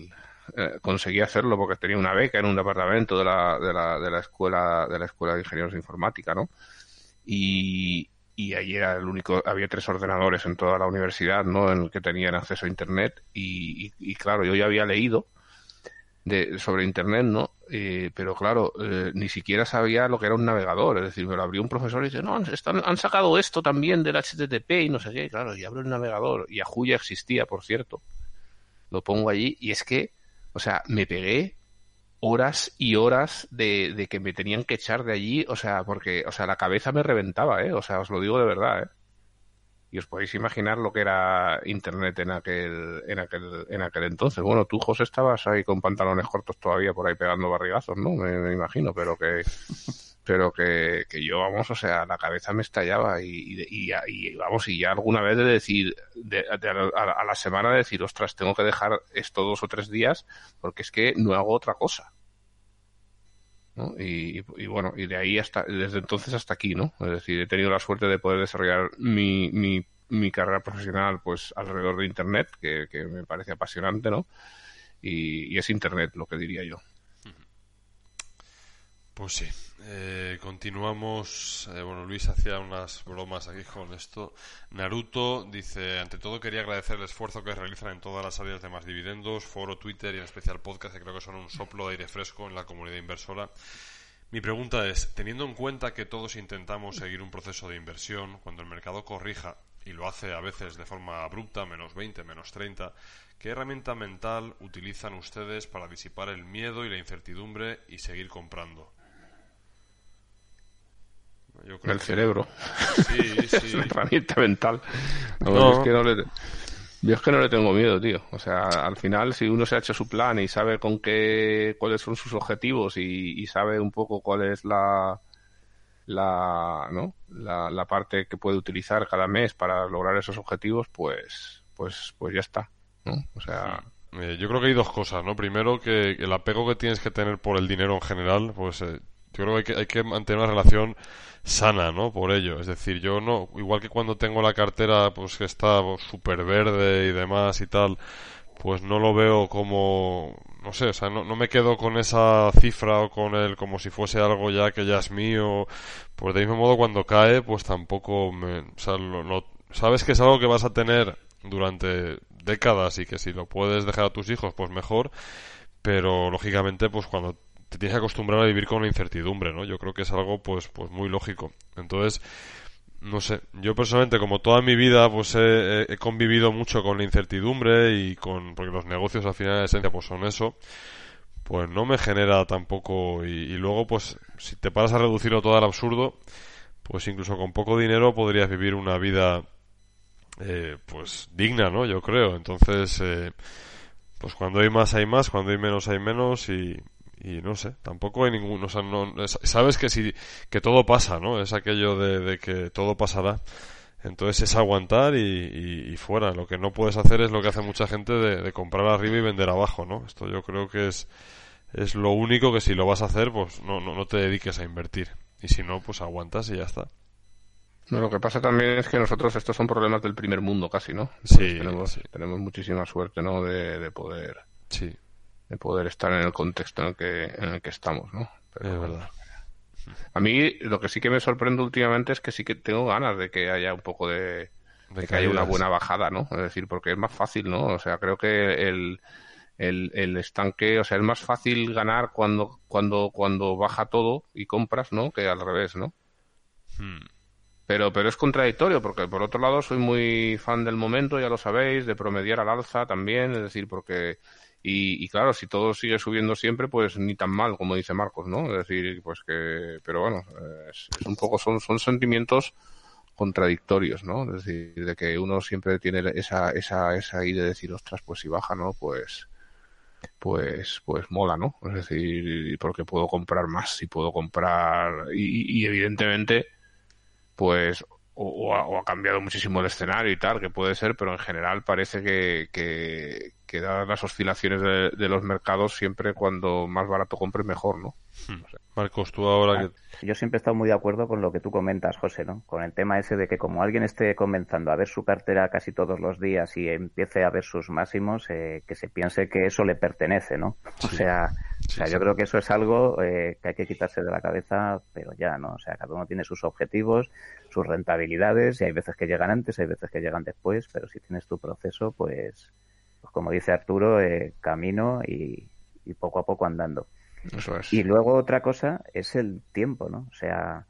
Speaker 2: eh, conseguí hacerlo porque tenía una beca en un departamento de la, de la, de la escuela, de la escuela de ingenieros de informática, ¿no? Y, y allí era el único, había tres ordenadores en toda la universidad, ¿no? En el que tenían acceso a internet y, y, y claro, yo ya había leído de, sobre internet, ¿no? Eh, pero claro, eh, ni siquiera sabía lo que era un navegador, es decir, me lo abrió un profesor y dice, no, están, han sacado esto también del H T T P y no sé qué, y claro, y abro el navegador, y Yahoo ya existía, por cierto, lo pongo allí, y es que, o sea, me pegué horas y horas de, de que me tenían que echar de allí, o sea, porque, o sea, la cabeza me reventaba, ¿eh? O sea, os lo digo de verdad, ¿eh? Y os podéis imaginar lo que era internet en aquel, en aquel, en aquel entonces. Bueno, tú, José, estabas ahí con pantalones cortos todavía por ahí pegando barrigazos, ¿no? Me, me imagino, pero que, pero que, que yo, vamos, o sea, la cabeza me estallaba y, y, y, y vamos, y ya alguna vez de decir, de, de, a, a la semana de decir, ostras, tengo que dejar esto dos o tres días porque es que no hago otra cosa, ¿no? Y, y bueno, y de ahí hasta, desde entonces hasta aquí, ¿no? Es decir, he tenido la suerte de poder desarrollar mi, mi, mi carrera profesional, pues, alrededor de Internet, que, que me parece apasionante, ¿no? Y, y es Internet, lo que diría yo.
Speaker 1: Pues sí. Eh, continuamos. Eh, bueno, Luis hacía unas bromas aquí con esto. Naruto dice: ante todo quería agradecer el esfuerzo que realizan en todas las áreas de Más Dividendos, foro, Twitter y en especial podcast, que creo que son un soplo de aire fresco en la comunidad inversora. Mi pregunta es, teniendo en cuenta que todos intentamos seguir un proceso de inversión, cuando el mercado corrija, y lo hace a veces de forma abrupta, menos veinte, menos treinta, ¿qué herramienta mental utilizan ustedes para disipar el miedo y la incertidumbre y seguir comprando?
Speaker 2: Yo creo el que... cerebro.
Speaker 1: Sí, sí.
Speaker 2: Es una herramienta mental. No, no. Es que no le... Yo es que no le tengo miedo, tío. O sea, al final, si uno se ha hecho su plan y sabe con qué, cuáles son sus objetivos y, y sabe un poco cuál es la, la, ¿no? La, la parte que puede utilizar cada mes para lograr esos objetivos, pues, pues, pues ya está, ¿no? O sea.
Speaker 1: Eh, yo creo que hay dos cosas, ¿no? Primero, que el apego que tienes que tener por el dinero en general, pues eh, yo creo que hay, que hay que mantener una relación sana, ¿no? Por ello, es decir, yo no, igual que cuando tengo la cartera, pues que está súper verde y demás y tal, pues no lo veo como, no sé, o sea, no, no me quedo con esa cifra o con él como si fuese algo ya que ya es mío. Pues de mismo modo cuando cae, pues tampoco me, o sea, lo, lo, sabes que es algo que vas a tener durante décadas y que si lo puedes dejar a tus hijos, pues mejor, pero lógicamente, pues cuando te tienes que acostumbrar a vivir con la incertidumbre, ¿no? Yo creo que es algo, pues, pues muy lógico. Entonces, no sé, yo personalmente, como toda mi vida, pues he, he convivido mucho con la incertidumbre y con, porque los negocios al final en esencia pues son eso, pues no me genera tampoco, y, y luego pues si te paras a reducirlo todo al absurdo, pues incluso con poco dinero podrías vivir una vida eh, pues digna, ¿no? Yo creo. Entonces, eh, pues cuando hay más hay más, cuando hay menos hay menos y y no sé, tampoco hay ningún, o sea, no, sabes que si que todo pasa, ¿no? Es aquello de, de que todo pasará. Entonces es aguantar y, y, y fuera. Lo que no puedes hacer es lo que hace mucha gente de, de comprar arriba y vender abajo, ¿no? Esto yo creo que es es lo único que si lo vas a hacer, pues no no, no te dediques a invertir. Y si no, pues aguantas y ya está.
Speaker 2: No, lo que pasa también es que nosotros estos son problemas del primer mundo casi, ¿no?
Speaker 1: Sí,
Speaker 2: tenemos,
Speaker 1: sí.
Speaker 2: tenemos muchísima suerte, ¿no? De, de poder...
Speaker 1: Sí.
Speaker 2: de poder estar en el contexto en el que en el que estamos, ¿no?
Speaker 1: Pero, es verdad.
Speaker 2: A mí lo que sí que me sorprende últimamente es que sí que tengo ganas de que haya un poco de, de, de que haya una buena bajada, ¿no? Es decir, porque es más fácil, ¿no? O sea, creo que el, el, el estanque, o sea, es más fácil ganar cuando cuando cuando baja todo y compras, ¿no? Que al revés, ¿no?
Speaker 1: Hmm.
Speaker 2: Pero, pero es contradictorio, porque por otro lado soy muy fan del momento, ya lo sabéis, de promediar al alza también, es decir, porque Y, y claro, si todo sigue subiendo siempre, pues ni tan mal, como dice Marcos, ¿no? Es decir, pues que, pero bueno, es, es un poco, son, son sentimientos contradictorios, ¿no? Es decir, de que uno siempre tiene esa, esa, esa idea de decir, ostras, pues si baja, ¿no? Pues, pues, pues mola, ¿no? Es decir, porque puedo comprar más y puedo comprar, y, y evidentemente, pues o, o, ha, o ha cambiado muchísimo el escenario y tal, que puede ser, pero en general parece que, que, que dadas las oscilaciones de, de los mercados, siempre cuando más barato compres mejor, ¿no?
Speaker 1: Hmm. O sea, Marcos, tú ahora que...
Speaker 4: Yo siempre he estado muy de acuerdo con lo que tú comentas, José, ¿no? Con el tema ese de que como alguien esté comenzando a ver su cartera casi todos los días y empiece a ver sus máximos, eh, que se piense que eso le pertenece, ¿no? Sí. O sea, sí, o sea sí. Yo creo que eso es algo eh, que hay que quitarse de la cabeza, pero ya, ¿no? O sea, cada uno tiene sus objetivos, sus rentabilidades, y hay veces que llegan antes, hay veces que llegan después, pero si tienes tu proceso, pues, pues como dice Arturo, eh, camino y, y poco a poco andando.
Speaker 2: Eso es.
Speaker 4: Y luego otra cosa es el tiempo, ¿no? O sea,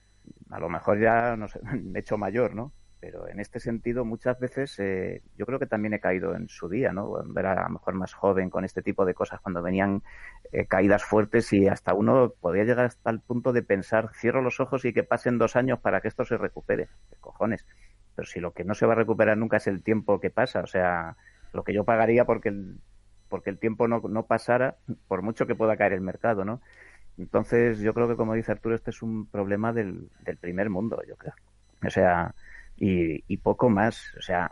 Speaker 4: a lo mejor ya, no sé, me he hecho mayor, ¿no? Pero en este sentido muchas veces eh, yo creo que también he caído en su día, ¿no? Era a lo mejor más joven con este tipo de cosas cuando venían eh, caídas fuertes y hasta uno podía llegar hasta el punto de pensar, cierro los ojos y que pasen dos años para que esto se recupere. ¿Qué cojones? Pero si lo que no se va a recuperar nunca es el tiempo que pasa, o sea, lo que yo pagaría porque el porque el tiempo no, no pasara, por mucho que pueda caer el mercado, ¿no? Entonces, yo creo que, como dice Arturo, este es un problema del, del primer mundo, yo creo. O sea, y, y poco más. O sea,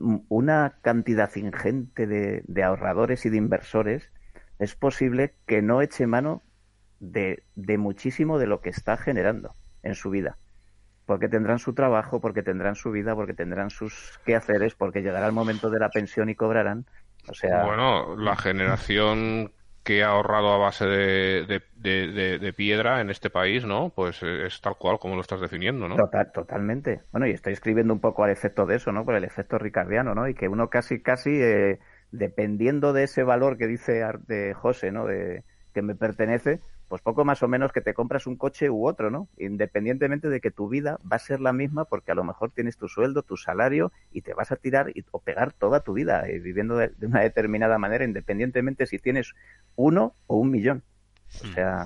Speaker 4: una cantidad ingente de, de ahorradores y de inversores es posible que no eche mano de, de muchísimo de lo que está generando en su vida. Porque tendrán su trabajo, porque tendrán su vida, porque tendrán sus quehaceres, porque llegará el momento de la pensión y cobrarán. O sea,
Speaker 2: bueno, la generación que ha ahorrado a base de, de, de, de, de piedra en este país, ¿no? Pues es tal cual como lo estás definiendo, ¿no?
Speaker 4: Total, totalmente. Bueno, y estoy escribiendo un poco al efecto de eso, ¿no? Por el efecto ricardiano, ¿no? Y que uno casi, casi, eh, dependiendo de ese valor que dice de José, ¿no? De que me pertenece, pues poco más o menos que te compras un coche u otro, ¿no? Independientemente de que tu vida va a ser la misma, porque a lo mejor tienes tu sueldo, tu salario, y te vas a tirar y, o pegar toda tu vida eh, viviendo de, de una determinada manera, independientemente si tienes uno o un millón. O sea,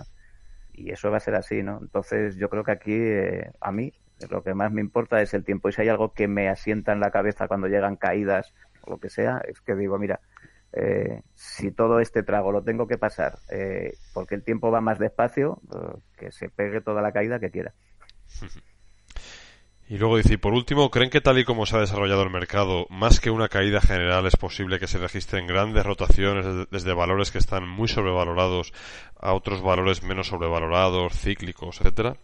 Speaker 4: y eso va a ser así, ¿no? Entonces yo creo que aquí, eh, a mí, lo que más me importa es el tiempo. Y si hay algo que me asienta en la cabeza cuando llegan caídas o lo que sea, es que digo, mira, Eh, si todo este trago lo tengo que pasar eh, porque el tiempo va más despacio, eh, que se pegue toda la caída que quiera.
Speaker 1: Y luego dice, y por último, ¿creen que tal y como se ha desarrollado el mercado, más que una caída general, es posible que se registren grandes rotaciones desde valores que están muy sobrevalorados a otros valores menos sobrevalorados, cíclicos, etcétera?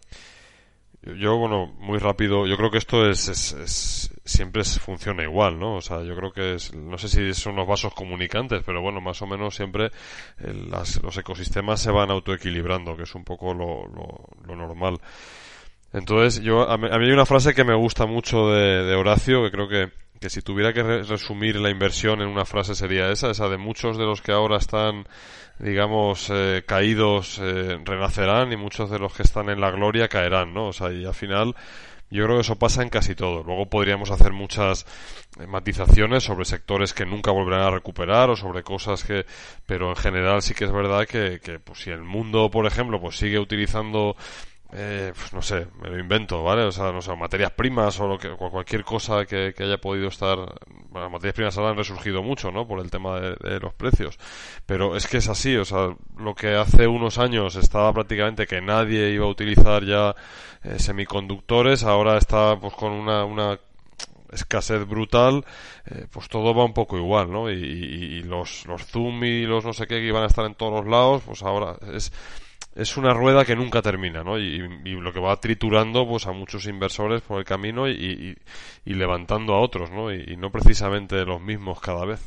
Speaker 1: Yo, bueno, muy rápido, yo creo que esto es, es, es siempre es, funciona igual, ¿no? O sea, yo creo que es, no sé si son los vasos comunicantes, pero bueno, más o menos siempre el, las, los ecosistemas se van autoequilibrando, que es un poco lo, lo, lo normal. Entonces, yo, a mí, a mí hay una frase que me gusta mucho de, de Horacio, que creo que, que si tuviera que re- resumir la inversión en una frase sería esa, esa de muchos de los que ahora están, digamos, eh, caídos eh, renacerán y muchos de los que están en la gloria caerán, ¿no? O sea, y al final yo creo que eso pasa en casi todo. Luego podríamos hacer muchas eh, matizaciones sobre sectores que nunca volverán a recuperar o sobre cosas que... Pero en general sí que es verdad que, que pues, si el mundo, por ejemplo, pues sigue utilizando... Eh, pues no sé, me lo invento, ¿vale? O sea, no sé, materias primas o lo que, o cualquier cosa que, que haya podido estar... Bueno, las materias primas ahora han resurgido mucho, ¿no? Por el tema de, de los precios. Pero es que es así, o sea, lo que hace unos años estaba prácticamente que nadie iba a utilizar ya eh, semiconductores, ahora está pues con una... una escasez brutal, eh, pues todo va un poco igual, ¿no? Y, y, y los, los Zoom y los no sé qué que iban a estar en todos los lados, pues ahora es... es una rueda que nunca termina, ¿no? Y, y lo que va triturando pues a muchos inversores por el camino y, y, y levantando a otros, ¿no? Y, y no precisamente los mismos cada vez.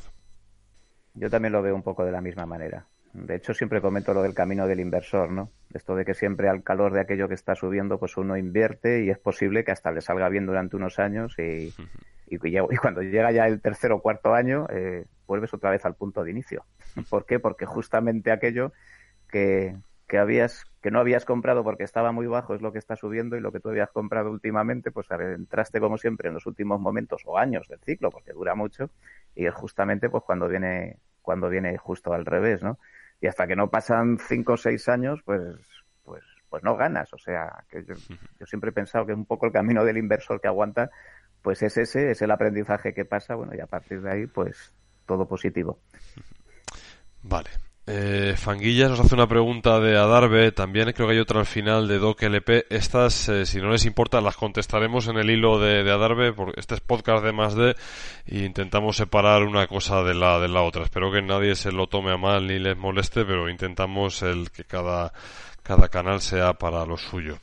Speaker 4: Yo también lo veo un poco de la misma manera. De hecho, siempre comento lo del camino del inversor, ¿no? Esto de que siempre al calor de aquello que está subiendo, pues uno invierte y es posible que hasta le salga bien durante unos años y, y, y cuando llega ya el tercer o cuarto año, eh, vuelves otra vez al punto de inicio. ¿Por qué? Porque justamente aquello que... que habías que no habías comprado porque estaba muy bajo es lo que está subiendo y lo que tú habías comprado últimamente pues entraste como siempre en los últimos momentos o años del ciclo porque dura mucho y es justamente pues cuando viene cuando viene justo al revés, ¿no? Y hasta que no pasan cinco o seis años pues pues pues no ganas, o sea que yo, yo siempre he pensado que un poco el camino del inversor que aguanta pues es ese, es el aprendizaje que pasa, bueno, y a partir de ahí pues todo positivo.
Speaker 1: Vale. Eh, Fanguillas nos hace una pregunta de Adarve, también creo que hay otra al final de Doc L P. Estas, eh, si no les importa, las contestaremos en el hilo de, de Adarve, porque este es podcast de más de y intentamos separar una cosa de la de la otra. Espero que nadie se lo tome a mal ni les moleste, pero intentamos el que cada cada canal sea para lo suyo.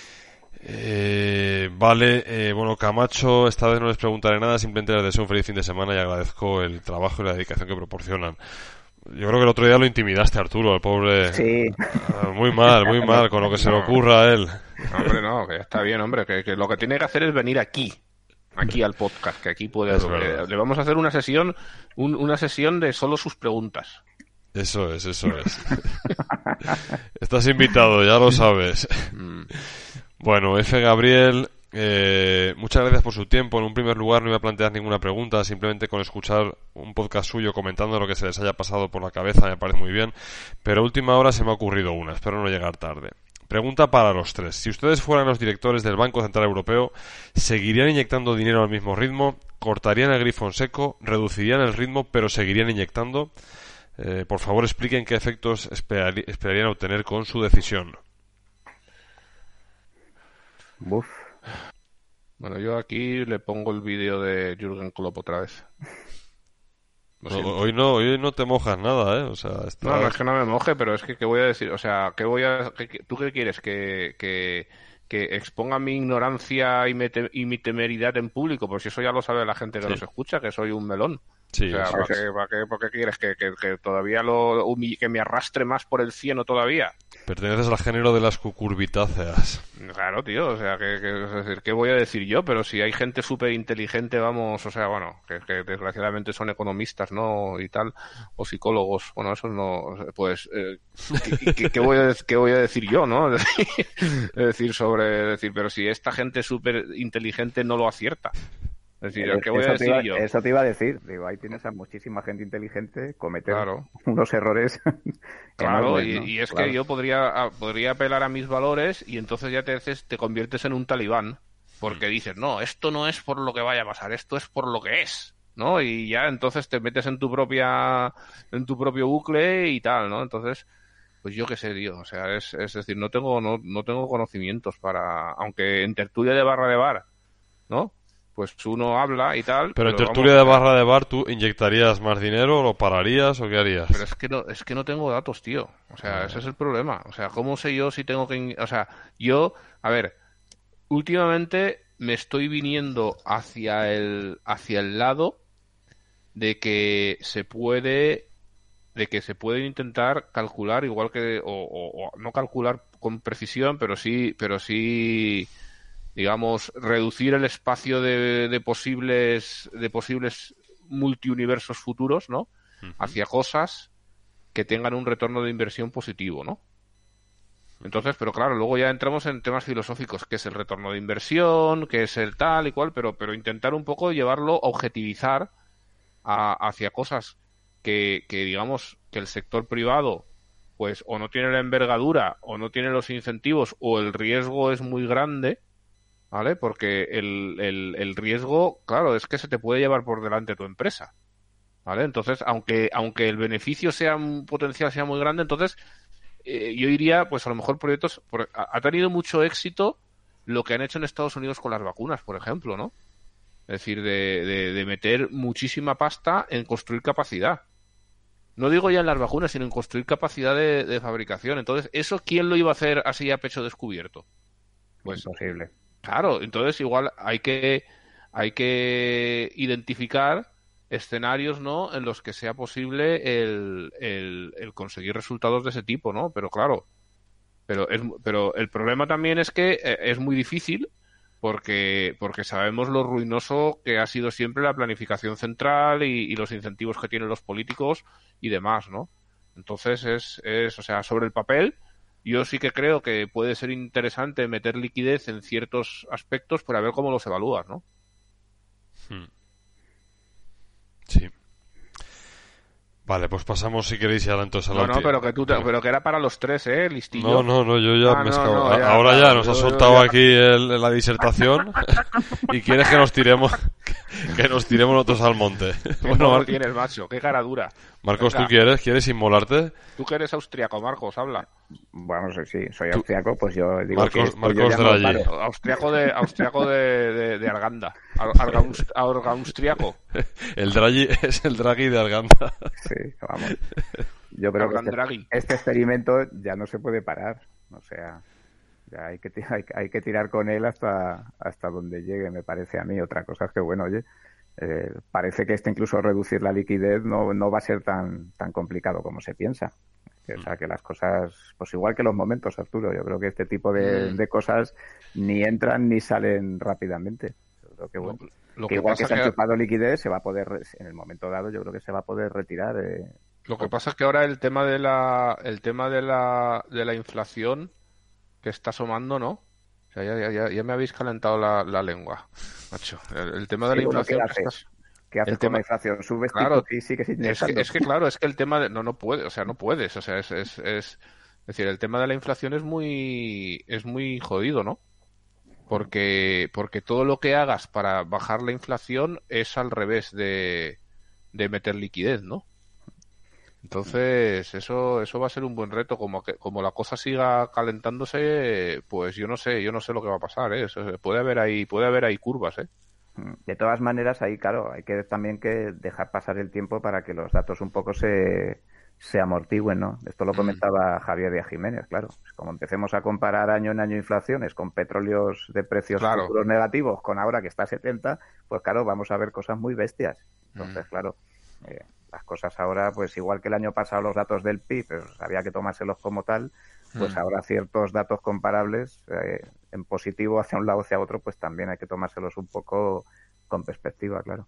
Speaker 1: Eh, vale, eh, bueno, Camacho, esta vez no les preguntaré nada, simplemente les deseo un feliz fin de semana y agradezco el trabajo y la dedicación que proporcionan. Yo creo que el otro día lo intimidaste, Arturo, al pobre.
Speaker 4: Sí.
Speaker 1: Muy mal, muy mal, con lo que se le ocurra a él.
Speaker 2: Hombre, no, que está bien, hombre, que, que lo que tiene que hacer es venir aquí, aquí al podcast, que aquí puede... Le, le vamos a hacer una sesión, un, una sesión de solo sus preguntas.
Speaker 1: Eso es, eso es. Estás invitado, ya lo sabes. Bueno, F. Gabriel... Eh, muchas gracias por su tiempo. En un primer lugar no iba a plantear ninguna pregunta, simplemente con escuchar un podcast suyo comentando lo que se les haya pasado por la cabeza me parece muy bien, pero a última hora se me ha ocurrido una, espero no llegar tarde. Pregunta para los tres: si ustedes fueran los directores del Banco Central Europeo, ¿seguirían inyectando dinero al mismo ritmo? ¿Cortarían el grifo en seco? ¿Reducirían el ritmo pero seguirían inyectando? Eh, por favor expliquen qué efectos esperar- esperarían obtener con su decisión.
Speaker 4: Buf.
Speaker 2: Bueno, yo aquí le pongo el vídeo de Jürgen Klopp otra vez.
Speaker 1: No, hoy no, hoy no te mojas nada, ¿eh? O sea, está...
Speaker 2: No, no es que no me moje, pero es que ¿qué voy a decir? O sea, ¿qué voy a qué, ¿tú qué quieres? ¿Que, que, que exponga mi ignorancia y, me te, y mi temeridad en público? Pues eso ya lo sabe la gente que
Speaker 1: sí.
Speaker 2: nos escucha, que soy un melón.
Speaker 1: Sí,
Speaker 2: o sea, ¿para qué, para qué, ¿por qué quieres? ¿Que, que, que todavía lo humille, que me arrastre más por el cieno todavía?
Speaker 1: Perteneces al género de las cucurbitáceas.
Speaker 2: Claro, tío, o sea, que, que, es decir, ¿qué voy a decir yo? Pero si hay gente súper inteligente, vamos, o sea, bueno, que, que desgraciadamente son economistas, ¿no? Y tal, o psicólogos, bueno, eso no, pues, eh, ¿qué, qué, qué voy a, qué voy a decir yo, no? Es decir, es decir, sobre, es decir, pero si esta gente súper inteligente no lo acierta. Es decir, ¿qué voy
Speaker 4: eso
Speaker 2: a decir
Speaker 4: iba,
Speaker 2: yo?
Speaker 4: Eso te iba a decir. Digo, ahí tienes a muchísima gente inteligente cometer
Speaker 2: claro.
Speaker 4: unos errores.
Speaker 2: Claro,
Speaker 4: enormes,
Speaker 2: y,
Speaker 4: ¿no?
Speaker 2: y es
Speaker 4: claro.
Speaker 2: que yo podría, podría apelar a mis valores y entonces ya te, te conviertes en un talibán. Porque dices, no, esto no es por lo que vaya a pasar, esto es por lo que es, ¿no? Y ya entonces te metes en tu propia, en tu propio bucle y tal, ¿no? Entonces, pues yo qué sé, tío, o sea, es, es decir, no tengo, no, no tengo conocimientos para, aunque en tertulia de barra de bar, ¿no? Pues uno habla y tal.
Speaker 1: Pero, pero en tertulia vamos, de barra de bar, ¿tú inyectarías más dinero, lo pararías o qué harías?
Speaker 2: Pero es que no, es que no tengo datos, tío. O sea, ese es el problema. O sea, ¿cómo sé yo si tengo que...? O sea, yo, a ver, últimamente me estoy viniendo hacia el, hacia el lado de que se puede, de que se puede intentar calcular igual que, o, o, o no calcular con precisión, pero sí, pero sí... digamos, reducir el espacio de, de posibles de posibles multiuniversos futuros, ¿no? Uh-huh. Hacia cosas que tengan un retorno de inversión positivo, ¿no? Entonces, pero claro, luego ya entramos en temas filosóficos, qué es el retorno de inversión, qué es el tal y cual, pero, pero intentar un poco llevarlo, objetivizar a, hacia cosas que, que, digamos, que el sector privado pues o no tiene la envergadura, o no tiene los incentivos, o el riesgo es muy grande, ¿vale? Porque el, el, el riesgo, claro, es que se te puede llevar por delante tu empresa, ¿vale? Entonces, aunque aunque el beneficio sea un potencial sea muy grande, entonces eh, yo diría, pues a lo mejor proyectos... Por, ha, ha tenido mucho éxito lo que han hecho en Estados Unidos con las vacunas, por ejemplo, ¿no? Es decir, de, de, de meter muchísima pasta en construir capacidad. No digo ya en las vacunas, sino en construir capacidad de, de fabricación. Entonces, ¿eso quién lo iba a hacer así a pecho descubierto?
Speaker 4: Pues imposible.
Speaker 2: Claro, entonces igual hay que hay que identificar escenarios, ¿no?, en los que sea posible el, el, el conseguir resultados de ese tipo, ¿no? Pero claro, pero es, pero el problema también es que es muy difícil porque porque sabemos lo ruinoso que ha sido siempre la planificación central y, y los incentivos que tienen los políticos y demás, ¿no? Entonces es, es, o sea, sobre el papel yo sí que creo que puede ser interesante meter liquidez en ciertos aspectos para ver cómo los evalúas, ¿no?
Speaker 1: Sí. Vale, pues pasamos si queréis ya entonces a la
Speaker 2: No, no, pero que tú te, pero que era para los tres, ¿eh? Listillo.
Speaker 1: No, no, no, yo ya
Speaker 2: ah,
Speaker 1: me
Speaker 2: no,
Speaker 1: escabo.
Speaker 2: no, ya,
Speaker 1: Ahora
Speaker 2: claro,
Speaker 1: ya nos
Speaker 2: yo,
Speaker 1: ha soltado
Speaker 2: yo, ya.
Speaker 1: aquí el, la disertación y quieres que nos tiremos que nos tiremos nosotros al monte.
Speaker 2: Bueno, Mar... tienes, macho, qué cara dura.
Speaker 1: Marcos, Venga. ¿tú quieres? ¿Quieres inmolarte?
Speaker 2: Tú que eres austriaco, Marcos, habla.
Speaker 4: Bueno, sí, sí, soy austriaco, pues yo digo
Speaker 1: Marcos,
Speaker 4: que...
Speaker 1: Marcos de allí.
Speaker 2: Austriaco de, austriaco de, de, de Arganda. Argaustriaco.
Speaker 1: El Draghi es el Draghi de Arganda.
Speaker 4: Sí, vamos. Yo creo Argan que este, este experimento ya no se puede parar. O sea, ya hay que, hay, hay que tirar con él hasta, hasta donde llegue, me parece a mí. Otra cosa es que, bueno, oye, eh, parece que este incluso reducir la liquidez no, no va a ser tan, tan complicado como se piensa. O sea, que las cosas, pues igual que los momentos, Arturo, yo creo que este tipo de, de cosas ni entran ni salen rápidamente. Yo creo que, bueno, lo, lo que, que igual que se ha chupado liquidez, se va a poder, en el momento dado, yo creo que se va a poder retirar. Eh,
Speaker 2: lo que pasa es que ahora el tema de la, el tema de la, de la inflación que está asomando, ¿no? O sea, ya, ya, ya me habéis calentado la, la lengua, macho. El, el tema de sí, la inflación...
Speaker 4: ¿Qué haces? ¿Qué haces el tema... con la inflación? ¿Subes
Speaker 2: claro,
Speaker 4: y sigues
Speaker 2: es que, es que claro, es que el tema de... No, no puede, o sea, no puedes, o sea, es, es, es... Es decir, el tema de la inflación es muy... Es muy jodido, ¿no? Porque, porque todo lo que hagas para bajar la inflación es al revés de, de meter liquidez, ¿no? Entonces, eso eso va a ser un buen reto. Como que como la cosa siga calentándose, pues yo no sé, yo no sé lo que va a pasar, ¿eh? Eso, puede haber ahí, puede haber ahí curvas, ¿eh?
Speaker 4: De todas maneras, ahí, claro, hay que también que dejar pasar el tiempo para que los datos un poco se, se amortigüen, ¿no? Esto lo comentaba Javier Díaz Jiménez, claro. Como empecemos a comparar año en año inflaciones con petróleos de precios
Speaker 2: claro.
Speaker 4: futuros negativos con ahora que está a setenta, pues claro, vamos a ver cosas muy bestias. Entonces, mm. claro... Eh, las cosas ahora, pues igual que el año pasado los datos del P I B, pues, había que tomárselos como tal, pues mm. ahora ciertos datos comparables eh, en positivo hacia un lado o hacia otro, pues también hay que tomárselos un poco con perspectiva, claro.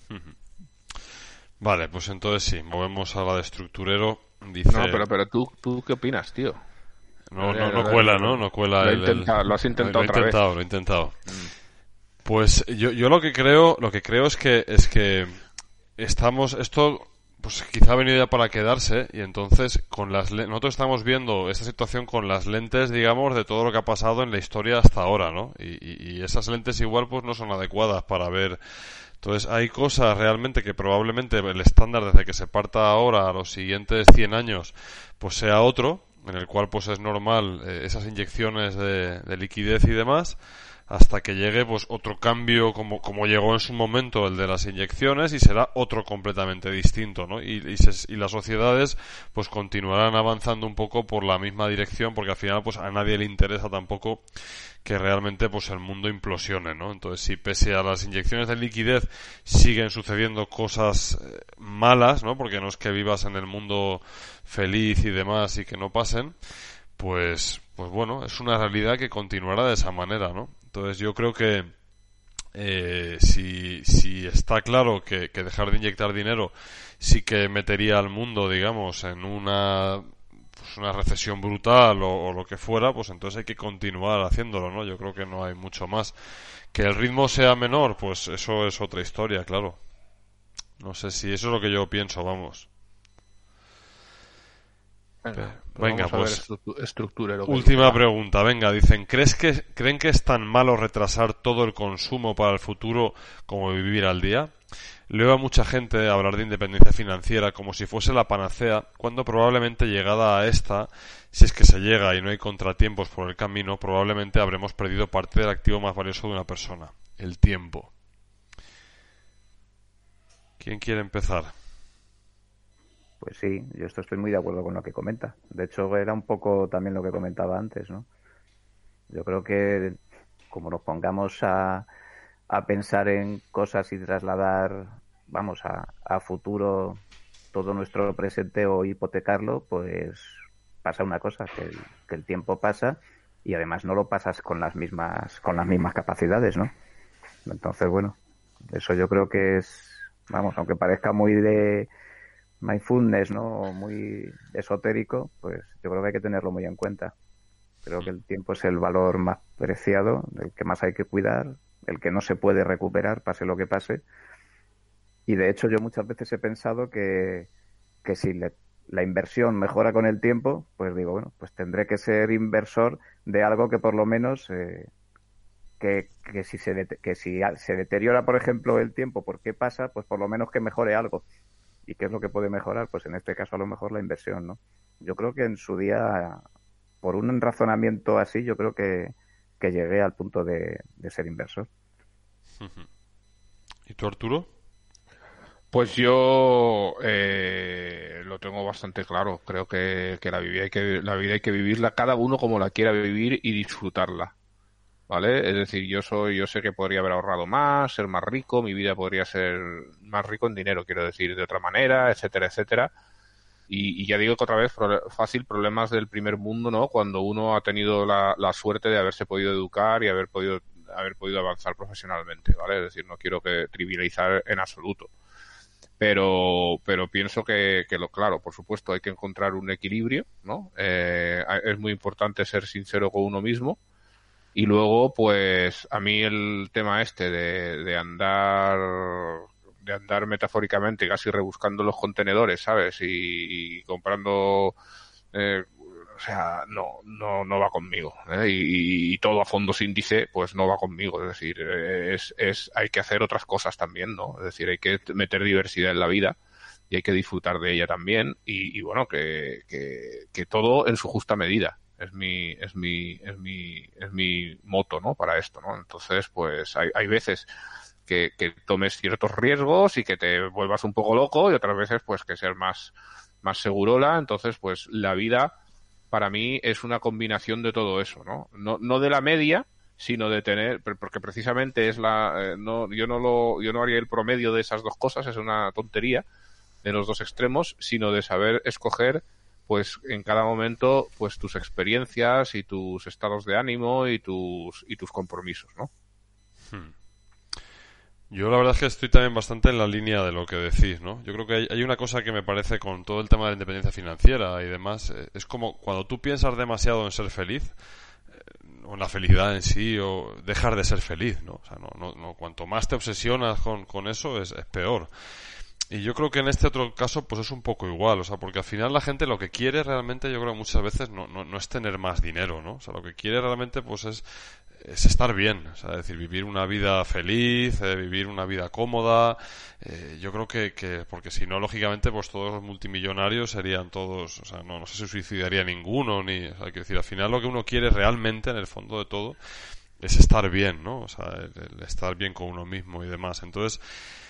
Speaker 1: Vale, pues entonces sí, movemos a la de estructurero. Dice...
Speaker 2: No, pero, pero tú, ¿tú qué opinas, tío?
Speaker 1: No, no, no cuela, ¿no? No cuela
Speaker 2: lo,
Speaker 1: el,
Speaker 2: intenta, lo has intentado
Speaker 1: lo, lo
Speaker 2: otra
Speaker 1: he intentado,
Speaker 2: vez.
Speaker 1: Lo he intentado, mm. Pues yo, yo lo que creo, lo que creo es que es que estamos, esto pues quizá ha venido ya para quedarse y entonces con las nosotros estamos viendo esta situación con las lentes, digamos, de todo lo que ha pasado en la historia hasta ahora, ¿no? Y, y, y esas lentes igual pues no son adecuadas para ver. Entonces hay cosas realmente que probablemente el estándar desde que se parta ahora a los siguientes cien años pues sea otro, en el cual pues es normal eh, esas inyecciones de, de liquidez y demás, hasta que llegue pues otro cambio como, como llegó en su momento el de las inyecciones y será otro completamente distinto, ¿no? Y, y, se, y las sociedades pues continuarán avanzando un poco por la misma dirección porque al final pues a nadie le interesa tampoco que realmente pues el mundo implosione, ¿no? Entonces si pese a las inyecciones de liquidez siguen sucediendo cosas eh, malas, ¿no? Porque no es que vivas en el mundo feliz y demás y que no pasen, pues pues bueno, es una realidad que continuará de esa manera, ¿no? Entonces yo creo que eh, si, si está claro que, que dejar de inyectar dinero sí que metería al mundo, digamos, en una, pues una recesión brutal o, o lo que fuera, pues entonces hay que continuar haciéndolo, ¿no? Yo creo que no hay mucho más. Que el ritmo sea menor, pues eso es otra historia, claro. No sé si eso es lo que yo pienso, vamos.
Speaker 2: Venga,
Speaker 1: pues venga, pues
Speaker 2: estructura
Speaker 1: última pregunta, venga, dicen, ¿crees que creen que es tan malo retrasar todo el consumo para el futuro como vivir al día? Leo a mucha gente hablar de independencia financiera como si fuese la panacea, cuando probablemente llegada a esta, si es que se llega y no hay contratiempos por el camino, probablemente habremos perdido parte del activo más valioso de una persona, el tiempo. ¿Quién quiere empezar?
Speaker 4: Pues sí, yo esto estoy muy de acuerdo con lo que comenta. De hecho, era un poco también lo que comentaba antes, ¿no? Yo creo que como nos pongamos a, a pensar en cosas y trasladar, vamos, a, a futuro todo nuestro presente o hipotecarlo, pues pasa una cosa, que el, que el tiempo pasa y además no lo pasas con las mismas con las mismas capacidades, ¿no? Entonces, bueno, eso yo creo que es, vamos, aunque parezca muy de mindfulness, ¿no? Muy esotérico, pues yo creo que hay que tenerlo muy en cuenta. Creo que el tiempo es el valor más preciado, el que más hay que cuidar, el que no se puede recuperar, pase lo que pase. Y de hecho yo muchas veces he pensado que, que si le, la inversión mejora con el tiempo, pues digo, bueno, pues tendré que ser inversor de algo que por lo menos eh, que, que si se de, que si se deteriora, por ejemplo, el tiempo, ¿por qué pasa? Pues por lo menos que mejore algo. ¿Y qué es lo que puede mejorar? Pues en este caso a lo mejor la inversión, ¿no? Yo creo que en su día, por un razonamiento así, yo creo que, que llegué al punto de, de ser inversor.
Speaker 1: ¿Y tú, Arturo?
Speaker 2: Pues yo eh, lo tengo bastante claro. Creo que, que la vida hay que la vida hay que vivirla cada uno como la quiera vivir y disfrutarla, ¿vale? Es decir, yo soy, yo sé que podría haber ahorrado más, ser más rico, mi vida podría ser más rico en dinero, quiero decir, de otra manera, etcétera, etcétera. Y, y ya digo que otra vez fácil problemas del primer mundo, ¿no? Cuando uno ha tenido la, la suerte de haberse podido educar y haber podido haber podido avanzar profesionalmente, ¿vale? Es decir, no quiero que trivializar en absoluto. Pero, pero pienso que, que lo claro, por supuesto, hay que encontrar un equilibrio, ¿no? Eh, es muy importante ser sincero con uno mismo. Y luego, pues, a mí el tema este de, de andar, de andar metafóricamente casi rebuscando los contenedores, ¿sabes? Y, y comprando, eh, o sea, no, no, no va conmigo, ¿eh? Y, y todo a fondos índice, pues no va conmigo. Es decir, es, es, hay que hacer otras cosas también, ¿no? Es decir, hay que meter diversidad en la vida y hay que disfrutar de ella también. Y, y bueno, que, que, que todo en su justa medida. Es mi, es mi, es mi, es mi moto, ¿no? Para esto, ¿no? Entonces, pues hay, hay veces que, que tomes ciertos riesgos y que te vuelvas un poco loco y otras veces, pues que ser más, más segurola. Entonces, pues la vida para mí es una combinación de todo eso, ¿no? No, no de la media, sino de tener, porque precisamente es la, eh, no, yo no lo, yo no haría el promedio de esas dos cosas, es una tontería de los dos extremos, sino de saber escoger, pues en cada momento, pues tus experiencias y tus estados de ánimo y tus, y tus compromisos, ¿no?
Speaker 1: Hmm. Yo la verdad es que estoy también bastante en la línea de lo que decís, ¿no? Yo creo que hay, hay una cosa que me parece con todo el tema de la independencia financiera y demás, eh, es como cuando tú piensas demasiado en ser feliz, eh, o en la felicidad en sí, o dejar de ser feliz, ¿no? O sea, no, no, no cuanto más te obsesionas con, con eso es, es peor. Y yo creo que en este otro caso pues es un poco igual, o sea, porque al final la gente lo que quiere realmente, yo creo que muchas veces no, no, no es tener más dinero, ¿no? O sea, lo que quiere realmente pues es, es estar bien, o sea, es decir, vivir una vida feliz, eh, vivir una vida cómoda, eh, yo creo que, que, porque si no, lógicamente, pues todos los multimillonarios serían todos, o sea, no, no se suicidaría ninguno, ni, o sea, hay que decir, al final lo que uno quiere realmente, en el fondo de todo, es estar bien, ¿no? O sea, el, el estar bien con uno mismo y demás. Entonces,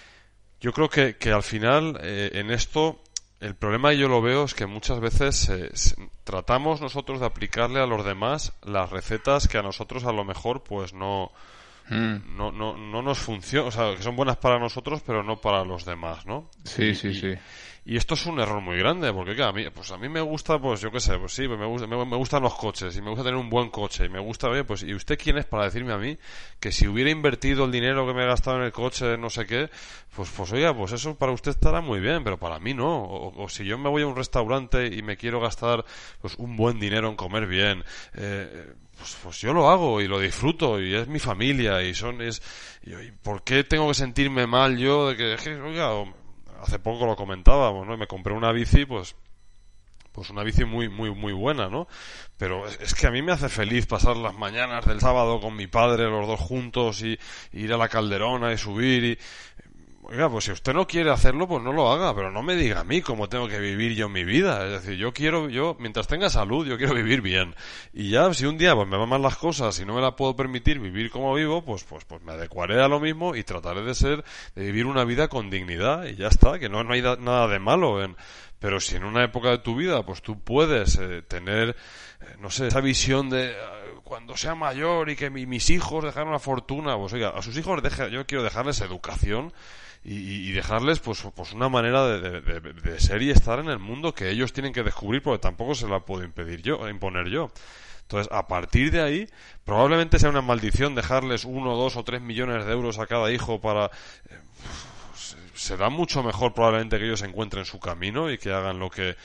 Speaker 1: yo creo que, que al final, eh, en esto, el problema yo lo veo es que muchas veces eh, tratamos nosotros de aplicarle a los demás las recetas que a nosotros a lo mejor pues no mm. no, no, no nos funcionan, o sea, que son buenas para nosotros pero no para los demás, ¿no?
Speaker 2: Sí,
Speaker 1: y,
Speaker 2: sí,
Speaker 1: y,
Speaker 2: sí.
Speaker 1: Y esto es un error muy grande, porque claro, a mí, pues a mí me gusta, pues yo qué sé, pues sí, me, gusta, me, me gustan los coches y me gusta tener un buen coche y me gusta, oye, pues ¿y usted quién es para decirme a mí que si hubiera invertido el dinero que me he gastado en el coche, no sé qué, pues pues oiga, pues eso para usted estará muy bien, pero para mí no? O, o si yo me voy a un restaurante y me quiero gastar pues un buen dinero en comer bien, eh, pues, pues yo lo hago y lo disfruto y es mi familia y son es y, y ¿por qué tengo que sentirme mal yo de que, que oiga, hace poco lo comentábamos, ¿no? Y me compré una bici, pues pues una bici muy muy muy buena, ¿no? Pero es, es que a mí me hace feliz pasar las mañanas del sábado con mi padre, los dos juntos, y, y ir a la Calderona y subir y... Oiga, pues si usted no quiere hacerlo, pues no lo haga, pero no me diga a mí cómo tengo que vivir yo mi vida. Es decir, yo quiero, yo, mientras tenga salud, yo quiero vivir bien. Y ya, si un día pues me van mal las cosas y no me la puedo permitir vivir como vivo, pues, pues, pues me adecuaré a lo mismo y trataré de ser, de vivir una vida con dignidad y ya está, que no, no hay da, nada de malo en... Pero si en una época de tu vida, pues tú puedes eh, tener, eh, no sé, esa visión de... Eh, cuando sea mayor y que mi, mis hijos dejaran una fortuna, pues oiga, a sus hijos deje, yo quiero dejarles educación y, y dejarles pues, pues una manera de, de, de, de ser y estar en el mundo que ellos tienen que descubrir, porque tampoco se la puedo impedir yo, imponer yo. Entonces, a partir de ahí, probablemente sea una maldición dejarles uno, dos o tres millones de euros a cada hijo para... Eh, será mucho mejor probablemente que ellos encuentren su camino y que hagan lo que...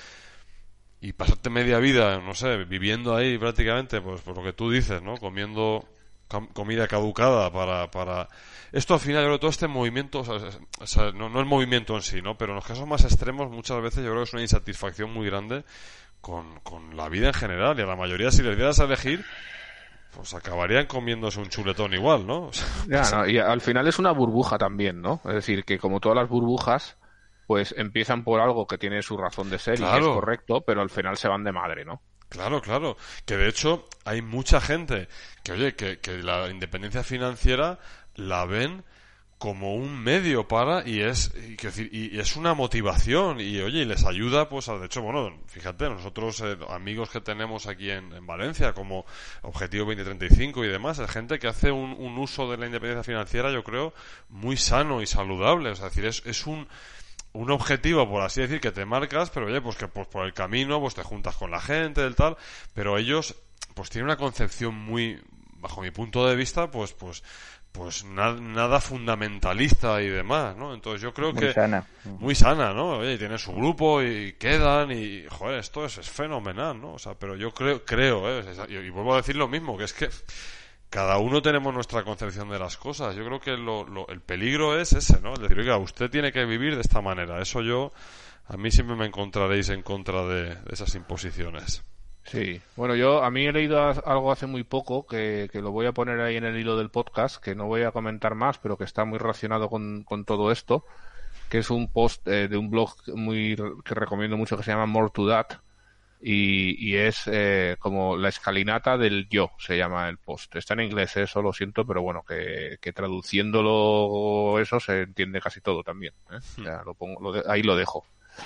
Speaker 1: Y pasarte media vida, no sé, viviendo ahí prácticamente, pues por lo que tú dices, ¿no? Comiendo com- comida caducada para, para... Esto al final, yo creo que todo este movimiento, o sea, o sea, no, no el movimiento en sí, ¿no? Pero en los casos más extremos muchas veces yo creo que es una insatisfacción muy grande con, con la vida en general. Y a la mayoría, si les dieras a elegir, pues acabarían comiéndose un chuletón igual, ¿no? O sea,
Speaker 2: ya, no, y al final es una burbuja también, ¿no? Es decir, que como todas las burbujas, pues empiezan por algo que tiene su razón de ser, claro, y es correcto, pero al final se van de madre, ¿no?
Speaker 1: Claro, claro. Que de hecho hay mucha gente que, oye, que, que la independencia financiera la ven como un medio para, y es y, que decir, y es una motivación, y oye, y les ayuda, pues, a, de hecho, bueno, fíjate, nosotros, eh, amigos que tenemos aquí en, en Valencia, como Objetivo veinte treinta y cinco y demás, es gente que hace un, un uso de la independencia financiera, yo creo, muy sano y saludable. O sea, es decir, es, es un un objetivo, por así decir, que te marcas, pero oye, pues que pues por el camino pues te juntas con la gente, del tal, pero ellos pues tienen una concepción muy, bajo mi punto de vista, pues pues pues na- nada fundamentalista y demás, ¿no? Entonces yo creo
Speaker 4: muy
Speaker 1: que
Speaker 4: sana.
Speaker 1: muy sana, ¿no? Oye, tienen su grupo y quedan y joder, esto es, es fenomenal, ¿no? O sea, pero yo creo creo, ¿eh? Y, y vuelvo a decir lo mismo, que es que cada uno tenemos nuestra concepción de las cosas. Yo creo que lo, lo, el peligro es ese, ¿no? Es decir, oiga, usted tiene que vivir de esta manera. Eso yo, a mí siempre me encontraréis en contra de, de esas imposiciones.
Speaker 2: Sí, bueno, yo a mí he leído algo hace muy poco que, que lo voy a poner ahí en el hilo del podcast, que no voy a comentar más, pero que está muy relacionado con, con todo esto, que es un post eh, de un blog muy que recomiendo mucho que se llama More to That, y, y es eh, como la escalinata del yo, se llama el post. Está en inglés, eso lo siento, pero bueno, que, que traduciéndolo eso se entiende casi todo también, ¿eh? O sea, lo pongo, lo de, ahí lo dejo.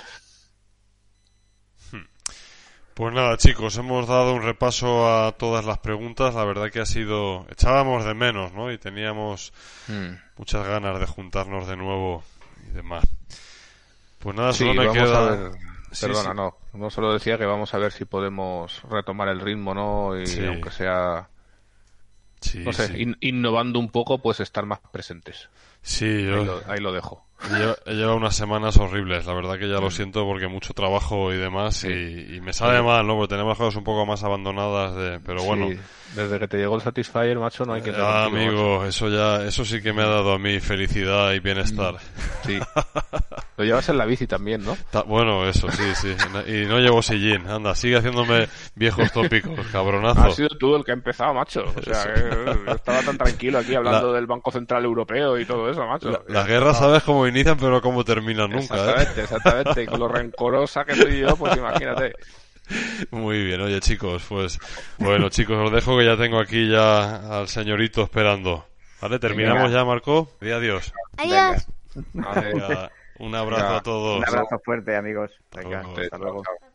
Speaker 1: Pues nada, chicos, hemos dado un repaso a todas las preguntas. La verdad que ha sido... Echábamos de menos, ¿no? Y teníamos hmm. muchas ganas de juntarnos de nuevo y demás. Pues nada,
Speaker 2: sí,
Speaker 1: solo me
Speaker 2: vamos
Speaker 1: queda...
Speaker 2: A ver... Sí, Perdona, sí. no. No solo decía que vamos a ver si podemos retomar el ritmo, ¿no? Y sí. aunque sea... Sí, no sé, sí. in- innovando un poco, pues estar más presentes.
Speaker 1: Sí, yo...
Speaker 2: Ahí lo, ahí lo dejo.
Speaker 1: He llevado unas semanas horribles, la verdad que ya lo siento porque mucho trabajo y demás sí. y, y me sale sí. mal, ¿no? Porque tenemos cosas un poco más abandonadas, de, pero bueno.
Speaker 2: Sí. Desde que te llegó el Satisfyer, macho, no hay que...
Speaker 1: Ah, amigo, macho. eso ya, eso sí que me ha dado a mí felicidad y bienestar.
Speaker 2: Sí. Lo llevas en la bici también, ¿no?
Speaker 1: Ta- bueno, eso, sí, sí. Y no llevo sillín, anda, sigue haciéndome viejos tópicos, cabronazo.
Speaker 2: Has sido tú el que ha empezado, macho. O sea, que yo estaba tan tranquilo aquí hablando la... del Banco Central Europeo y todo eso, macho.
Speaker 1: La, la guerra, sabes cómo inician, pero no cómo terminan nunca,
Speaker 2: exactamente,
Speaker 1: ¿eh?
Speaker 2: Exactamente, y con lo rencorosa que soy yo, pues imagínate.
Speaker 1: Muy bien, oye chicos, pues bueno chicos, os dejo que ya tengo aquí ya al señorito esperando. ¿Vale? ¿Terminamos Venga. ya, Marco? Y adiós.
Speaker 5: Adiós.
Speaker 1: Venga, un abrazo Venga. a todos.
Speaker 4: Un abrazo fuerte, amigos. Venga, hasta luego. Hasta luego.